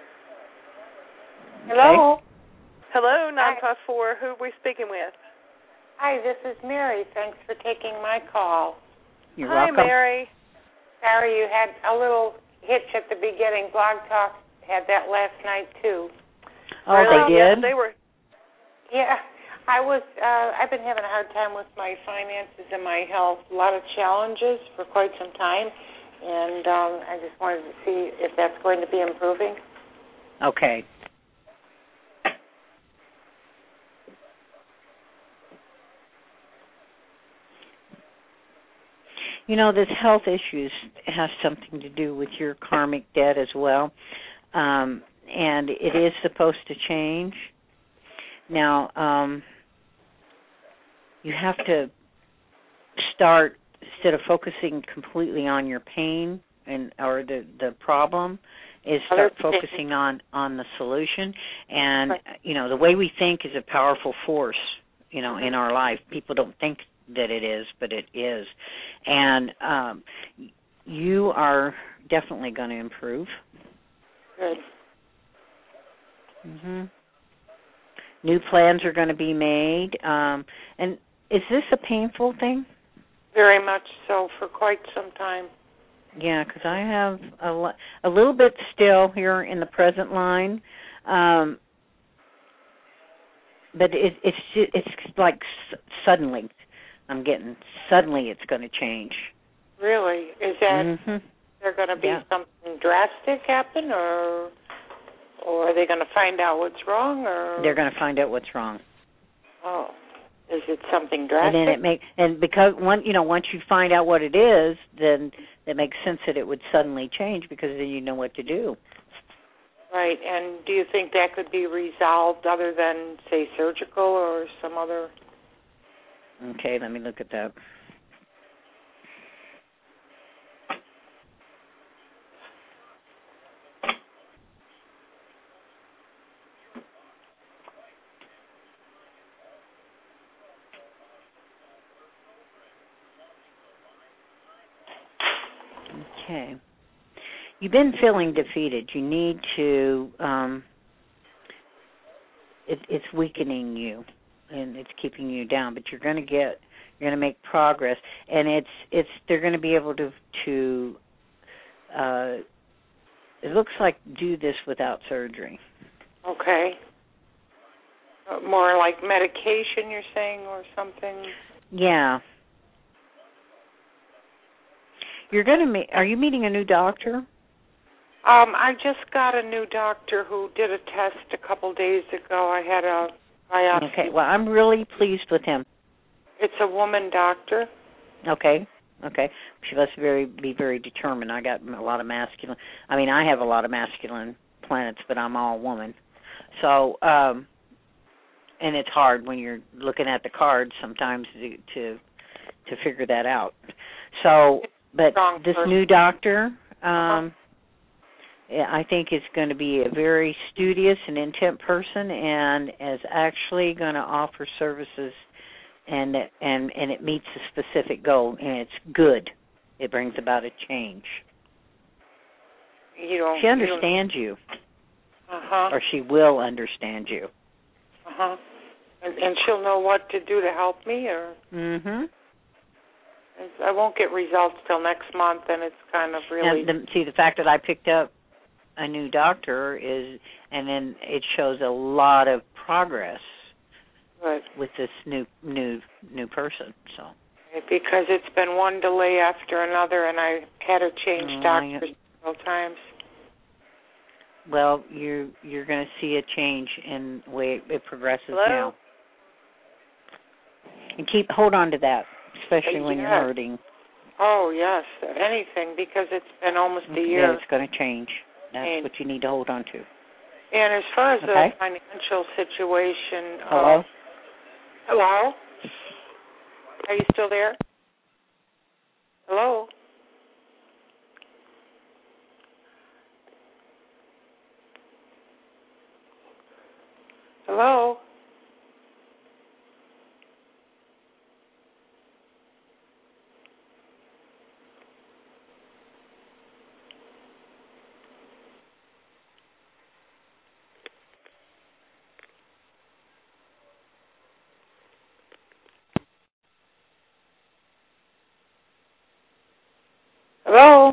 Hello. Hello, nine five four. Who are we speaking with? Hi, this is Mary. Thanks for taking my call. You're Hi, welcome. Mary. Sorry, you had a little hitch at the beginning. Blog Talk had that last night, too. Oh, really? they did? Yeah, they were. Yeah, I was, uh, I've been having a hard time with my finances and my health. A lot of challenges for quite some time, and um, I just wanted to see if that's going to be improving. Okay. You know, this health issues has something to do with your karmic debt as well, um, and it is supposed to change. Now, um, you have to start, instead of focusing completely on your pain and or the, the problem, is start focusing on, on the solution. And, you know, the way we think is a powerful force, you know, in our life. People don't think that it is, but it is. And um, you are definitely going to improve. Good. Mm-hmm. New plans are going to be made. Um, and is this a painful thing? Very much so, for quite some time. Yeah, because I have a, lo- a little bit still here in the present line. Um, but it, it's ju- it's like s- suddenly. I'm getting, suddenly it's going to change. Really? Is that, mm-hmm. there going to be yeah. something drastic happen, or or are they going to find out what's wrong? Or They're going to find out what's wrong. Oh, is it something drastic? And then it make, and because one, you know, once you find out what it is, then it makes sense that it would suddenly change, because then you know what to do. Right, and do you think that could be resolved other than, say, surgical or some other? Okay, let me look at that. Okay. You've been feeling defeated. You need to, um, it, it's weakening you, and it's keeping you down, but you're going to get, you're going to make progress, and it's, it's, they're going to be able to, to, uh, it looks like do this without surgery. Okay. Uh, more like medication, you're saying, or something? Yeah. You're going to meet. Are you meeting a new doctor? Um, I just got a new doctor who did a test a couple days ago. I had a biopsy. Okay. Well, I'm really pleased with him. It's a woman doctor. Okay. Okay. She must very be very determined. I got a lot of masculine. I mean, I have a lot of masculine planets, but I'm all woman. So, um, and it's hard when you're looking at the cards sometimes to to, to figure that out. So, but this new doctor, um, I think is going to be a very studious and intent person, and is actually going to offer services, and and and it meets a specific goal, and it's good. It brings about a change. You don't. She understands you, uh huh, or she will understand you. Uh huh. And, and she'll know what to do to help me, or. Mhm. I won't get results till next month, and it's kind of really. And the, see, the fact that I picked up a new doctor is, and then it shows a lot of progress Good. with this new new new person. So because it's been one delay after another, and I had to change oh, doctors several times. Well, you you're going to see a change in the way it progresses Hello? now, and keep hold on to that, especially when yes. you're hurting. Oh yes, anything, because it's been almost a Yeah, year. it's going to change. That's And, what you need to hold on to. and as far as okay. the financial situation, hello, uh, hello, are you still there? Hello. Hello. Hello.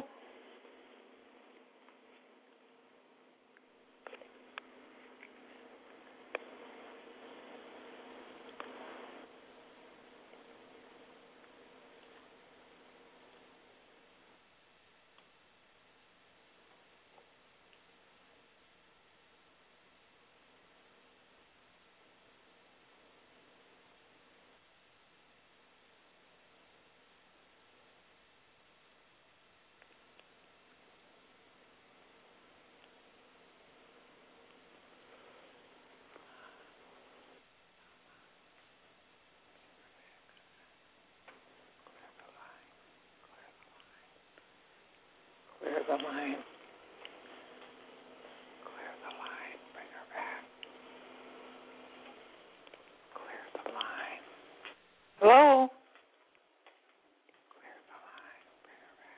Clear the line. Clear the line. Bring her back. Clear the line. Hello? Clear the line. Bring her back.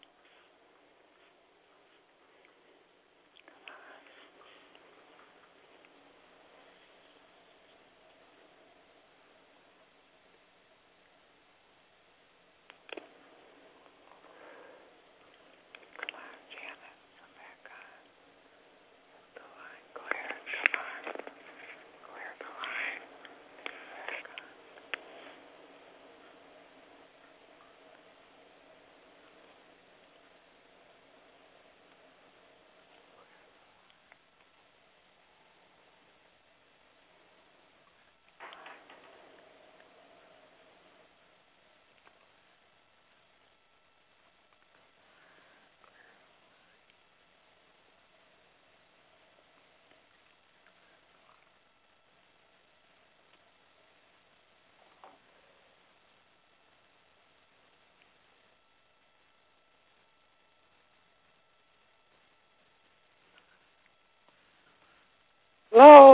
Come on, Janet. Come back on. The line cleared. Come on. Clear the line. Back on. Hello?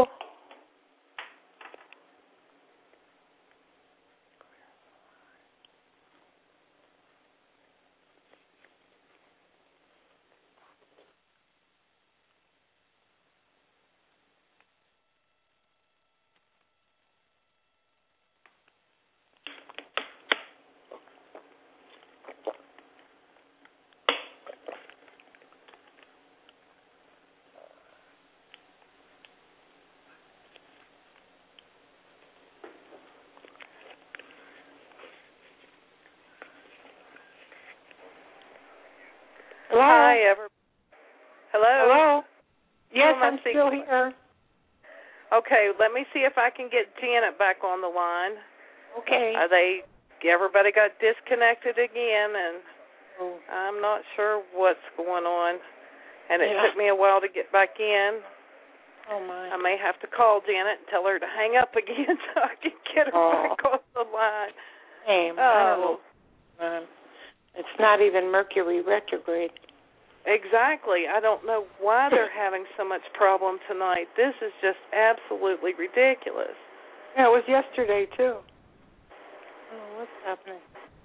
Hello? Hi, ever. Hello? Hello? Yes, Who am I I'm speaking still with? here. Okay, let me see if I can get Janet back on the line. Okay. Are they? Everybody got disconnected again, and oh. I'm not sure what's going on. And it Yeah. took me a while to get back in. Oh, my. I may have to call Janet and tell her to hang up again so I can get her Oh. back on the line. Hey, Oh. um, it's not even Mercury retrograde. Exactly. I don't know why they're having so much problem tonight. This is just absolutely ridiculous. Yeah, it was yesterday, too. Oh, what's happening?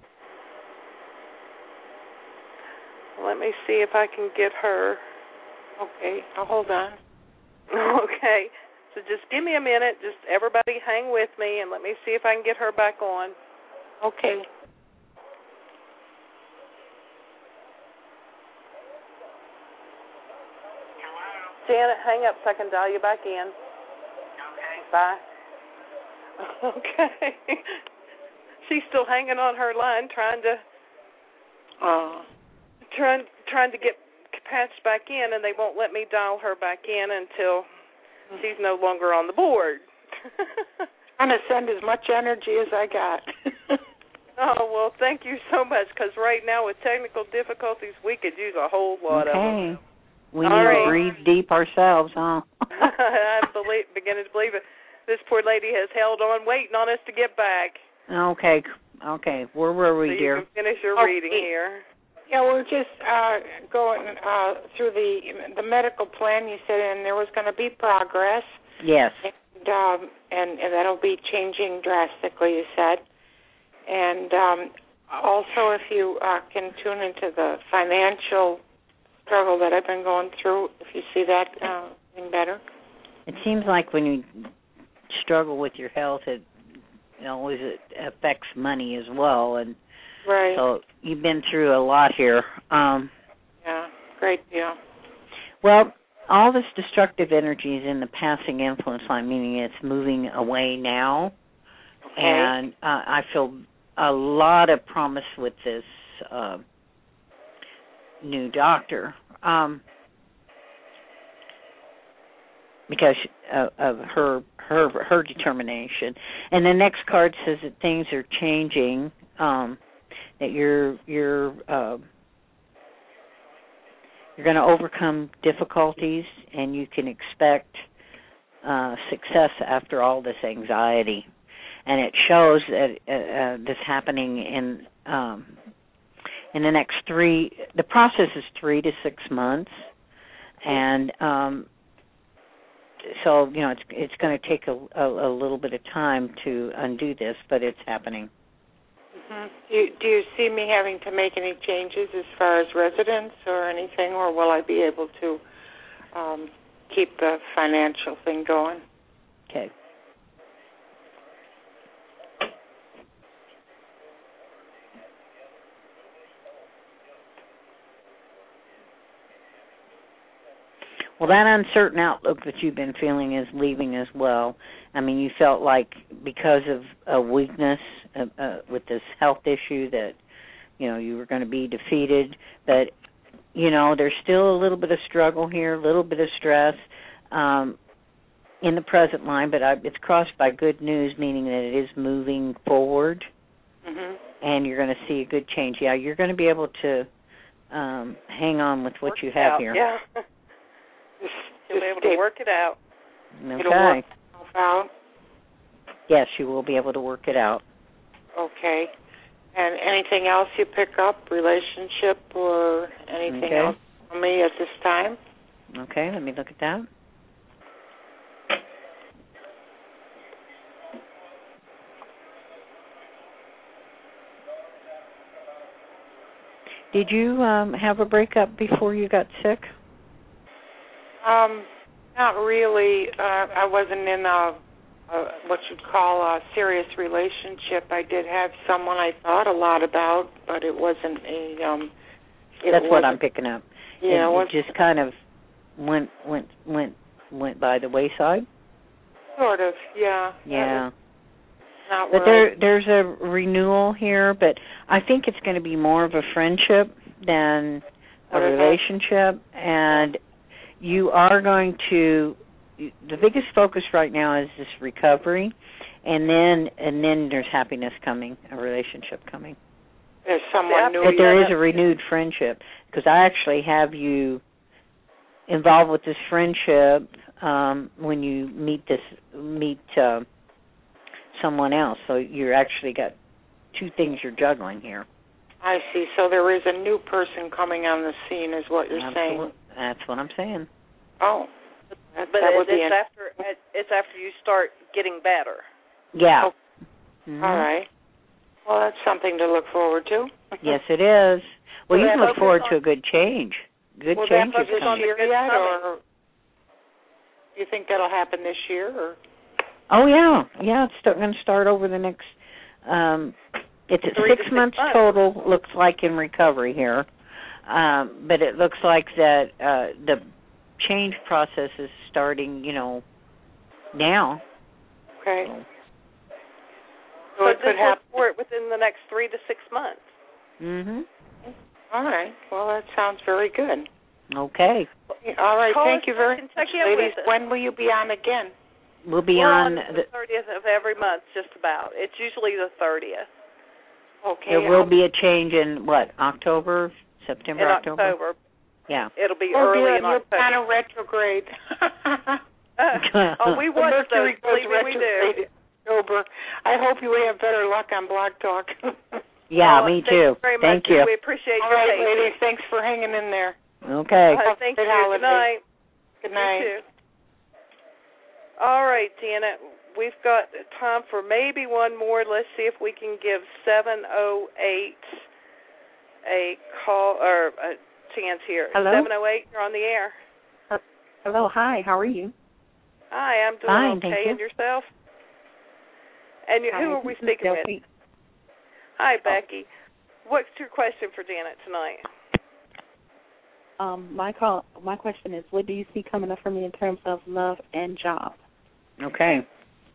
Let me see if I can get her. Okay, I'll hold on. Okay. So just give me a minute. Just everybody hang with me and let me see if I can get her back on. Okay. Janet, hang up so I can dial you back in. Okay. Bye. Okay. She's still hanging on her line, trying to, Oh. trying, trying to get patched back in, and they won't let me dial her back in until she's no longer on the board. I'm going to send as much energy as I got. Oh, well, thank you so much, because right now with technical difficulties, we could use a whole lot of them. Okay. We All need right. to breathe deep ourselves, huh? I'm believe, beginning to believe it. This poor lady has held on, waiting on us to get back. Okay. Okay. Where were we, so dear? you can finish your Okay. reading here. Yeah, we're just uh, going uh, through the the medical plan. You said, and there was going to be progress. Yes. And, um, and and that'll be changing drastically. You said, and um, also if you uh, can tune into the financial struggle that I've been going through, if you see that uh, getting better. It seems like when you struggle with your health, it you know, always it affects money as well, and right. so you've been through a lot here. Um, yeah, great deal. Well, all this destructive energy is in the passing influence line, meaning it's moving away now, Okay. and uh, I feel a lot of promise with this uh, new doctor. Um, because of, of her her her determination. And the next card says that things are changing, um, that you're you're uh, you're going to overcome difficulties, and you can expect uh, success after all this anxiety. And it shows that uh, uh, this happening in um, in the next three. The process is three to six months, and um, so, you know, it's it's going to take a, a, a little bit of time to undo this, but it's happening. Mm-hmm. Do, you, do you see me having to make any changes as far as residence or anything, or will I be able to um, keep the financial thing going? Okay. Well, that uncertain outlook that you've been feeling is leaving as well. I mean, you felt like because of a weakness uh, uh, with this health issue that, you know, you were going to be defeated. But, you know, there's still a little bit of struggle here, a little bit of stress um, in the present line, but I, it's crossed by good news, meaning that it is moving forward, mm-hmm. and you're going to see a good change. Yeah, you're going to be able to um, hang on with what Work you have out, here. Yeah. You'll be able to work it out. Okay. Work out. Yes, you will be able to work it out. Okay. And anything else you pick up, relationship or anything Okay. else for me at this time? Okay, let me look at that. Did you um, have a breakup before you got sick? Um, not really. Uh, I wasn't in a, a what you'd call a serious relationship. I did have someone I thought a lot about, but it wasn't a. Um, it That's what wasn't, I'm picking up. Yeah, it, it, it just kind of went went went went by the wayside. Sort of, yeah. Yeah. Not But where there there's a renewal here, but I think it's going to be more of a friendship than a relationship, and you are going to, the biggest focus right now is this recovery, and then and then there's happiness coming, a relationship coming. There's someone new. But there is a renewed friendship, because I actually have you involved with this friendship um, when you meet this meet uh, someone else. So you're actually got two things you're juggling here. I see. So there is a new person coming on the scene, is what you're Absolutely. saying. That's what I'm saying. Oh, that, but that it's, would be it's after it's after you start getting better. Yeah. Oh. Mm-hmm. All right. Well, that's something to look forward to. Yes, it is. Well, Will you that can look focus forward on- to a good change. Good Will change that is focus on coming. the year yet, or do you think that'll happen this year? Or? Oh yeah, yeah. It's start, going to start over the next. Um, it's at Three six to six months months. total. Looks like in recovery here, um, but it looks like that uh, the change process is starting. You know, now. Okay. So, So it just could look happen. for it within the next three to six months. mhm. All right. Well, that sounds very good. Okay. All right. Call Thank us you very and much, check in ladies. with us. When will you be on again? We'll be We're on. on The, the thirtieth of every month, just about. It's usually the thirtieth. Okay. there will I'll- be a change in what, October, September, In October. October. Yeah. It'll be Oh, early dear, in you're October. kind of retrograde. Uh, oh, we The watch Mercury those. goes Believe me, we do. retrograde in October. I hope you have better luck on Blog Talk. Yeah, Oh, me thank too. You very Thank much. you. We appreciate All your right, patience. ladies. Thanks for hanging in there. Okay. Uh, thank Good you. holidays. Good night. Good night. You too. All right, Janet. We've got time for maybe one more. Let's see if we can give seven oh eight a call or a chance here. Hello? seven oh eight, you're on the air. Hello, hi, how are you? Hi, I'm doing Fine, okay. thank you. And yourself? And you, Hi, who are we this is speaking with? Delphi. Hi, Becky. What's your question for Janet tonight? Um, my call, my question is, what do you see coming up for me in terms of love and job? Okay.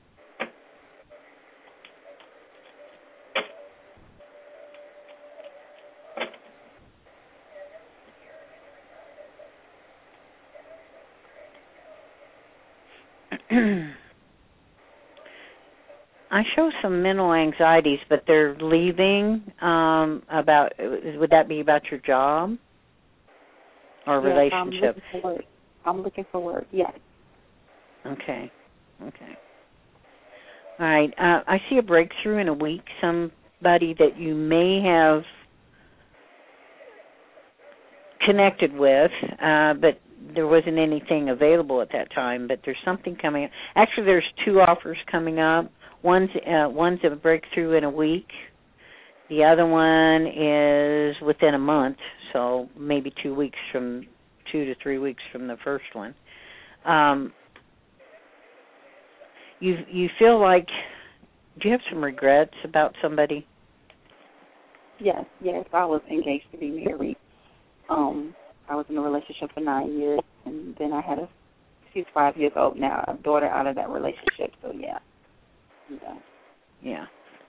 I show some mental anxieties, but they're leaving. Um, about would that be about your job or Yes, relationship? I'm looking for work. I'm looking for work. Yes. Okay. Okay. All right. Uh, I see a breakthrough in a week. Somebody that you may have connected with, uh, but there wasn't anything available at that time. But there's something coming up. Actually, there's two offers coming up. One's uh, one's a breakthrough in a week. The other one is within a month, so maybe two weeks from two to three weeks from the first one. Um, you you feel like, do you have some regrets about somebody? Yes, yes. I was engaged to be married. Um, I was in a relationship for nine years, and then I had a, she's five years old now, a daughter out of that relationship. So yeah, yeah. Yeah.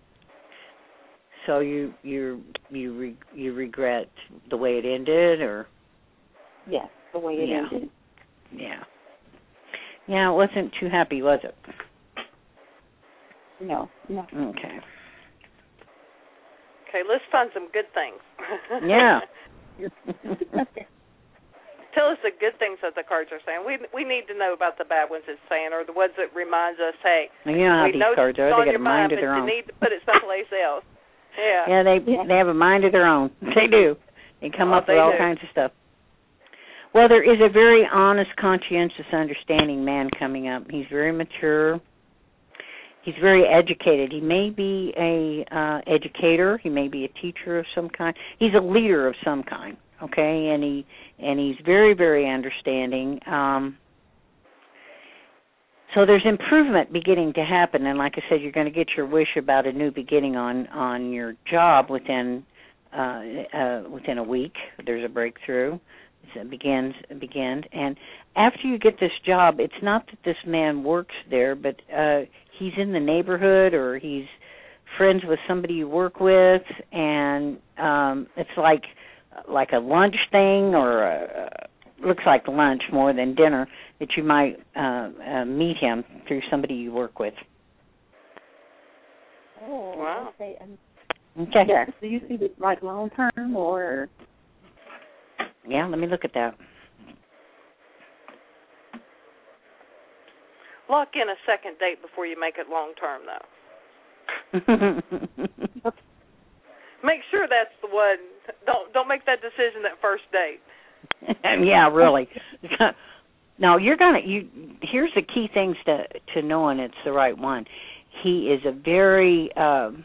So you you you re, you regret the way it ended, or? Yes, the way it Yeah. ended. Yeah. Yeah, it wasn't too happy, was it? No, no. Okay. Okay, let's find some good things. Yeah. Tell us the good things that the cards are saying. We we need to know about the bad ones it's saying, or the ones that reminds us, hey, You know how we these know cards it's are. on They got your a mind mind, of but their you own. need to put it someplace else. Yeah. Yeah, they they have a mind of their own. They do. They come Oh, up with they all do. kinds of stuff. Well, there is a very honest, conscientious, understanding man coming up. He's very mature. He's very educated. He may be a uh, educator. He may be a teacher of some kind. He's a leader of some kind. Okay, and he and he's very, very understanding. Um, so there's improvement beginning to happen, and like I said, you're going to get your wish about a new beginning on on your job within uh, uh, within a week. There's a breakthrough. It begins begins, and after you get this job, it's not that this man works there, but uh, he's in the neighborhood or he's friends with somebody you work with, and um, it's like like a lunch thing, or a, looks like lunch more than dinner, that you might uh, uh, meet him through somebody you work with. Oh, wow. Okay. Um, Okay. Yes. Do you see this like long term or? Yeah, let me look at that. Lock in a second date before you make it long term, though. Make sure that's the one. Don't don't make that decision at first date. Yeah, really. No, you're gonna. You here's the key things to to knowing it's the right one. He is a very. Um,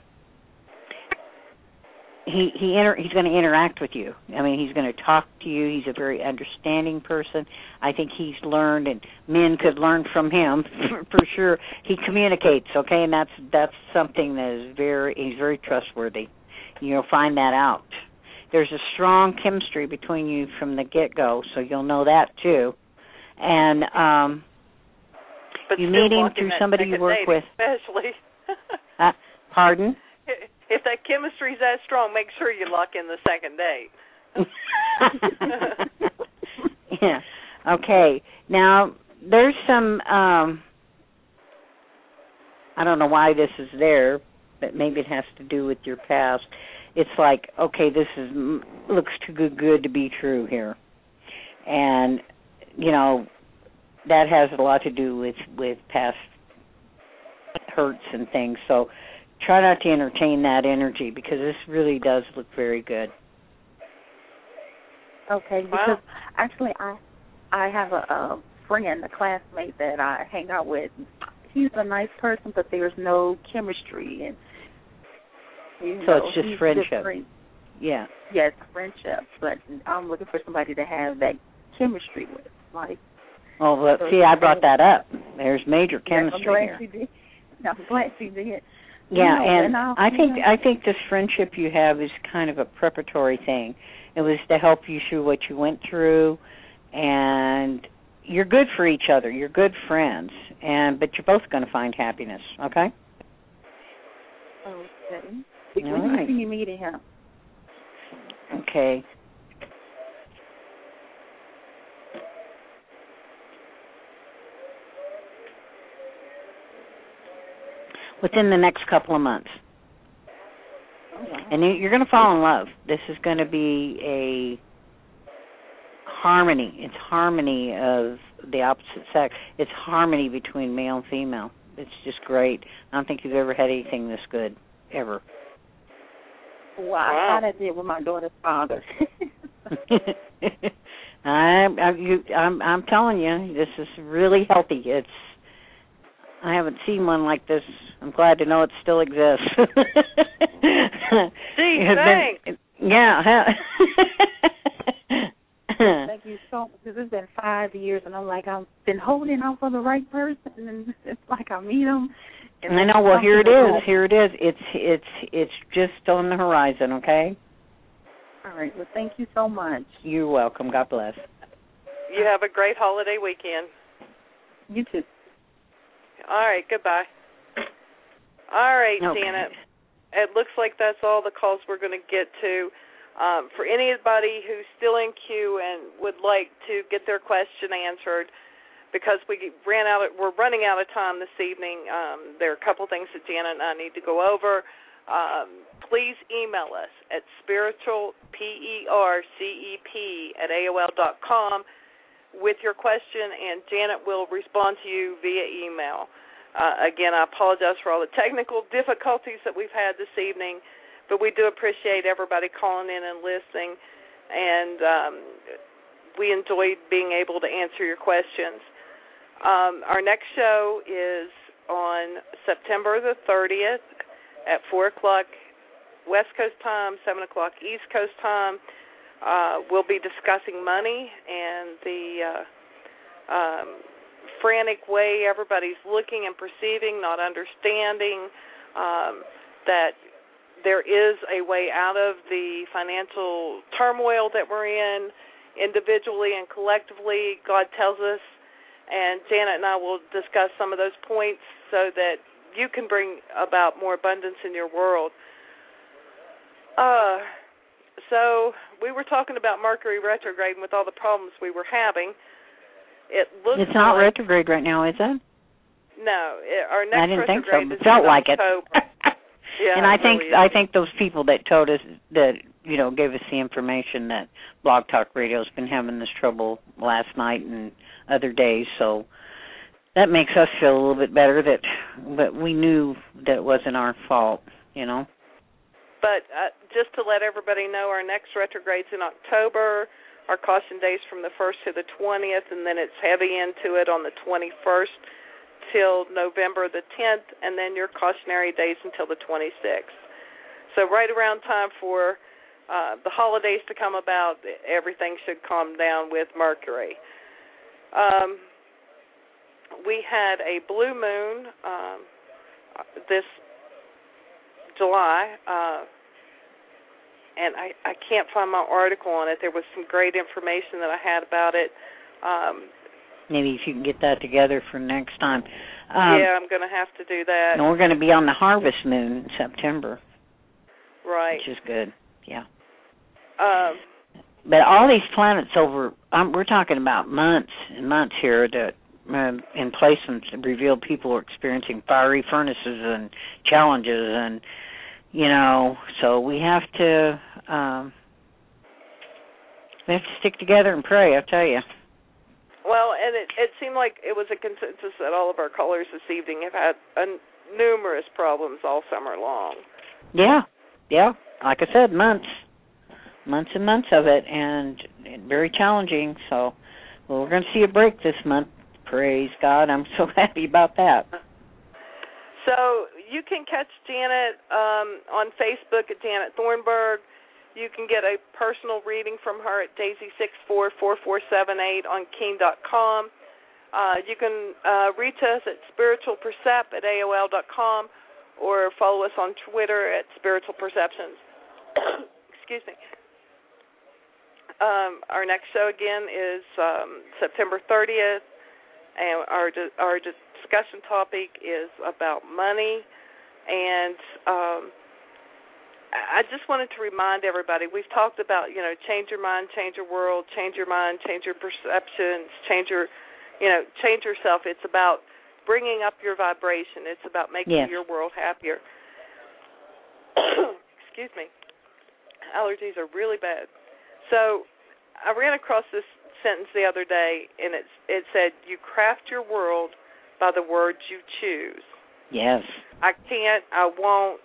he he inter, he's going to interact with you. I mean, he's going to talk to you. He's a very understanding person. I think he's learned, and men could learn from him for, for sure. He communicates, okay, and that's that's something that is very. He's very trustworthy. You'll find that out. There's a strong chemistry between you from the get-go, so you'll know that too. And um, but you meet him through that somebody you work date, with. Especially. uh, pardon? If that chemistry's that strong, make sure you lock in the second date. Yeah. Okay. Now, there's some, um, I don't know why this is there, but maybe it has to do with your past. It's like, okay, this is looks too good, good to be true here. And, you know, that has a lot to do with, with past hurts and things. So try not to entertain that energy, because this really does look very good. Okay, because wow. actually I I have a, a friend, a classmate that I hang out with. He's a nice person, but there's no chemistry. And you So know, it's just he's friendship. Different. Yeah. Yes, friendship. But I'm looking for somebody to have that chemistry with. Like. Oh, well, so see, I brought that up. There's major chemistry yes, I'm glad here. She did. No, I'm glad she did. Yeah, you know, and, and I'll, I think you know, I think this friendship you have is kind of a preparatory thing. It was to help you through what you went through, and you're good for each other. You're good friends, and but you're both going to find happiness. Okay. Okay. All When right. do you see me meeting him? Okay. Within the next couple of months. Oh, wow. And you're going to fall in love. This is going to be a harmony. It's harmony of the opposite sex. It's harmony between male and female. It's just great. I don't think you've ever had anything this good, ever. Wow, Wow. I thought I did with my daughter's father. I'm, I'm, you, I'm, I'm telling you, this is really healthy. It's. I haven't seen one like this. I'm glad to know it still exists. Gee, been, thanks. Yeah. Thank you so much, because it's been five years, and I'm like, I've been holding out for the right person, and it's like I meet him. And I know. Well, here it is. Here it is. It's it's it's just on the horizon. Okay. All right. Well, thank you so much. You're welcome. God bless. You have a great holiday weekend. You too. All right, goodbye. All right, Okay. Janet. It looks like that's all the calls we're going to get to. Um, for anybody who's still in queue and would like to get their question answered, because we ran out, of, we're running out of time this evening. Um, there are a couple things that Janet and I need to go over. Um, please email us at spiritual p e r c e p at a o l dot com. with your question, and Janet will respond to you via email. Uh, again, I apologize for all the technical difficulties that we've had this evening, but we do appreciate everybody calling in and listening, and um, we enjoyed being able to answer your questions. Um, our next show is on September the thirtieth at four o'clock West Coast time, seven o'clock East Coast time. Uh, we'll be discussing money and the uh, um, frantic way everybody's looking and perceiving, not understanding um, that there is a way out of the financial turmoil that we're in, individually and collectively. God tells us, and Janet and I will discuss some of those points so that you can bring about more abundance in your world. Uh so we were talking about Mercury retrograde and with all the problems we were having. It looks It's not like, retrograde right now, is it? No, it, our next I didn't think so. retrograde It is felt in like October. it. Yeah, and I it think really I is. think those people that told us that, you know, gave us the information that Blog Talk Radio's been having this trouble last night and other days, so that makes us feel a little bit better that but we knew that it wasn't our fault, you know. But uh, just to let everybody know, our next retrograde's in October. Our caution days from the first to the twentieth, and then it's heavy into it on the twenty-first till November the tenth, and then your cautionary days until the twenty-sixth. So right around time for uh, the holidays to come about, everything should calm down with Mercury. Um, we had a blue moon um, this July, uh, and I, I can't find my article on it. There was some great information that I had about it. Um, Maybe if you can get that together for next time. Um, yeah, I'm going to have to do that. And we're going to be on the harvest moon in September. Right. Which is good, yeah. Um, but all these planets over, um, we're talking about months and months here that um, in placements that reveal people are experiencing fiery furnaces and challenges, and, you know, so we have to, um, we have to stick together and pray, I tell you. Well, and it, it seemed like it was a consensus that all of our callers this evening have had uh, numerous problems all summer long. Yeah, yeah. Like I said, months, months and months of it, and very challenging. So, well, we're going to see a break this month. Praise God. I'm so happy about that. So you can catch Janet um, on Facebook at Janet Thornburg. You can get a personal reading from her at daisy six four four four seven eight on keen dot com. Uh, you can uh, reach us at spiritual percept at A O L dot com or follow us on Twitter at Spiritual Perceptions. Excuse me. Um, our next show again is um, September thirtieth, and our our discussion topic is about money. And um, I just wanted to remind everybody, we've talked about, you know, change your mind, change your world, change your mind, change your perceptions, change your, you know, change yourself. It's about bringing up your vibration. It's about making yes. your world happier. Excuse me. Allergies are really bad. So I ran across this sentence the other day, and it's, it said, you craft your world by the words you choose. Yes. I can't, I won't.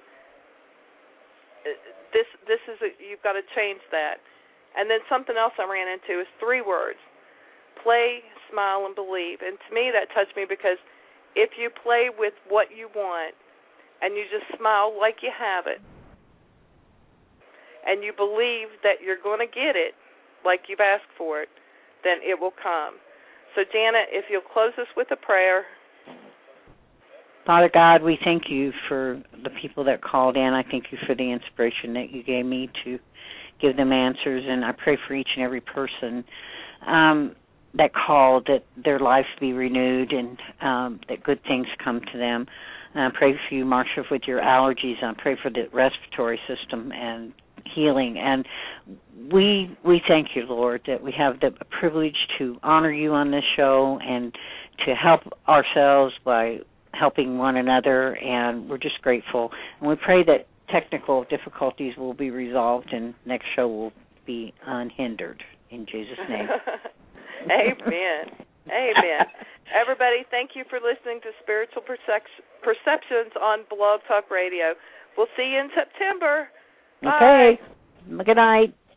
This this is a, you've got to change that. And then something else I ran into is three words: play, smile, and believe. And to me, that touched me because if you play with what you want and you just smile like you have it, and you believe that you're going to get it like you've asked for it, then it will come. So, Janet, if you'll close us with a prayer. Father God, we thank you for the people that called in. I thank you for the inspiration that you gave me to give them answers, and I pray for each and every person um, that called, that their lives be renewed and um, that good things come to them. And I pray for you, Marcia, with your allergies. I pray for the respiratory system and healing. And we we thank you, Lord, that we have the privilege to honor you on this show and to help ourselves by helping one another, and we're just grateful. And we pray that technical difficulties will be resolved and next show will be unhindered. In Jesus' name. Amen. Amen. Everybody, thank you for listening to Spiritual Percep- Perceptions on Blog Talk Radio. We'll see you in September. Bye. Okay. Good night.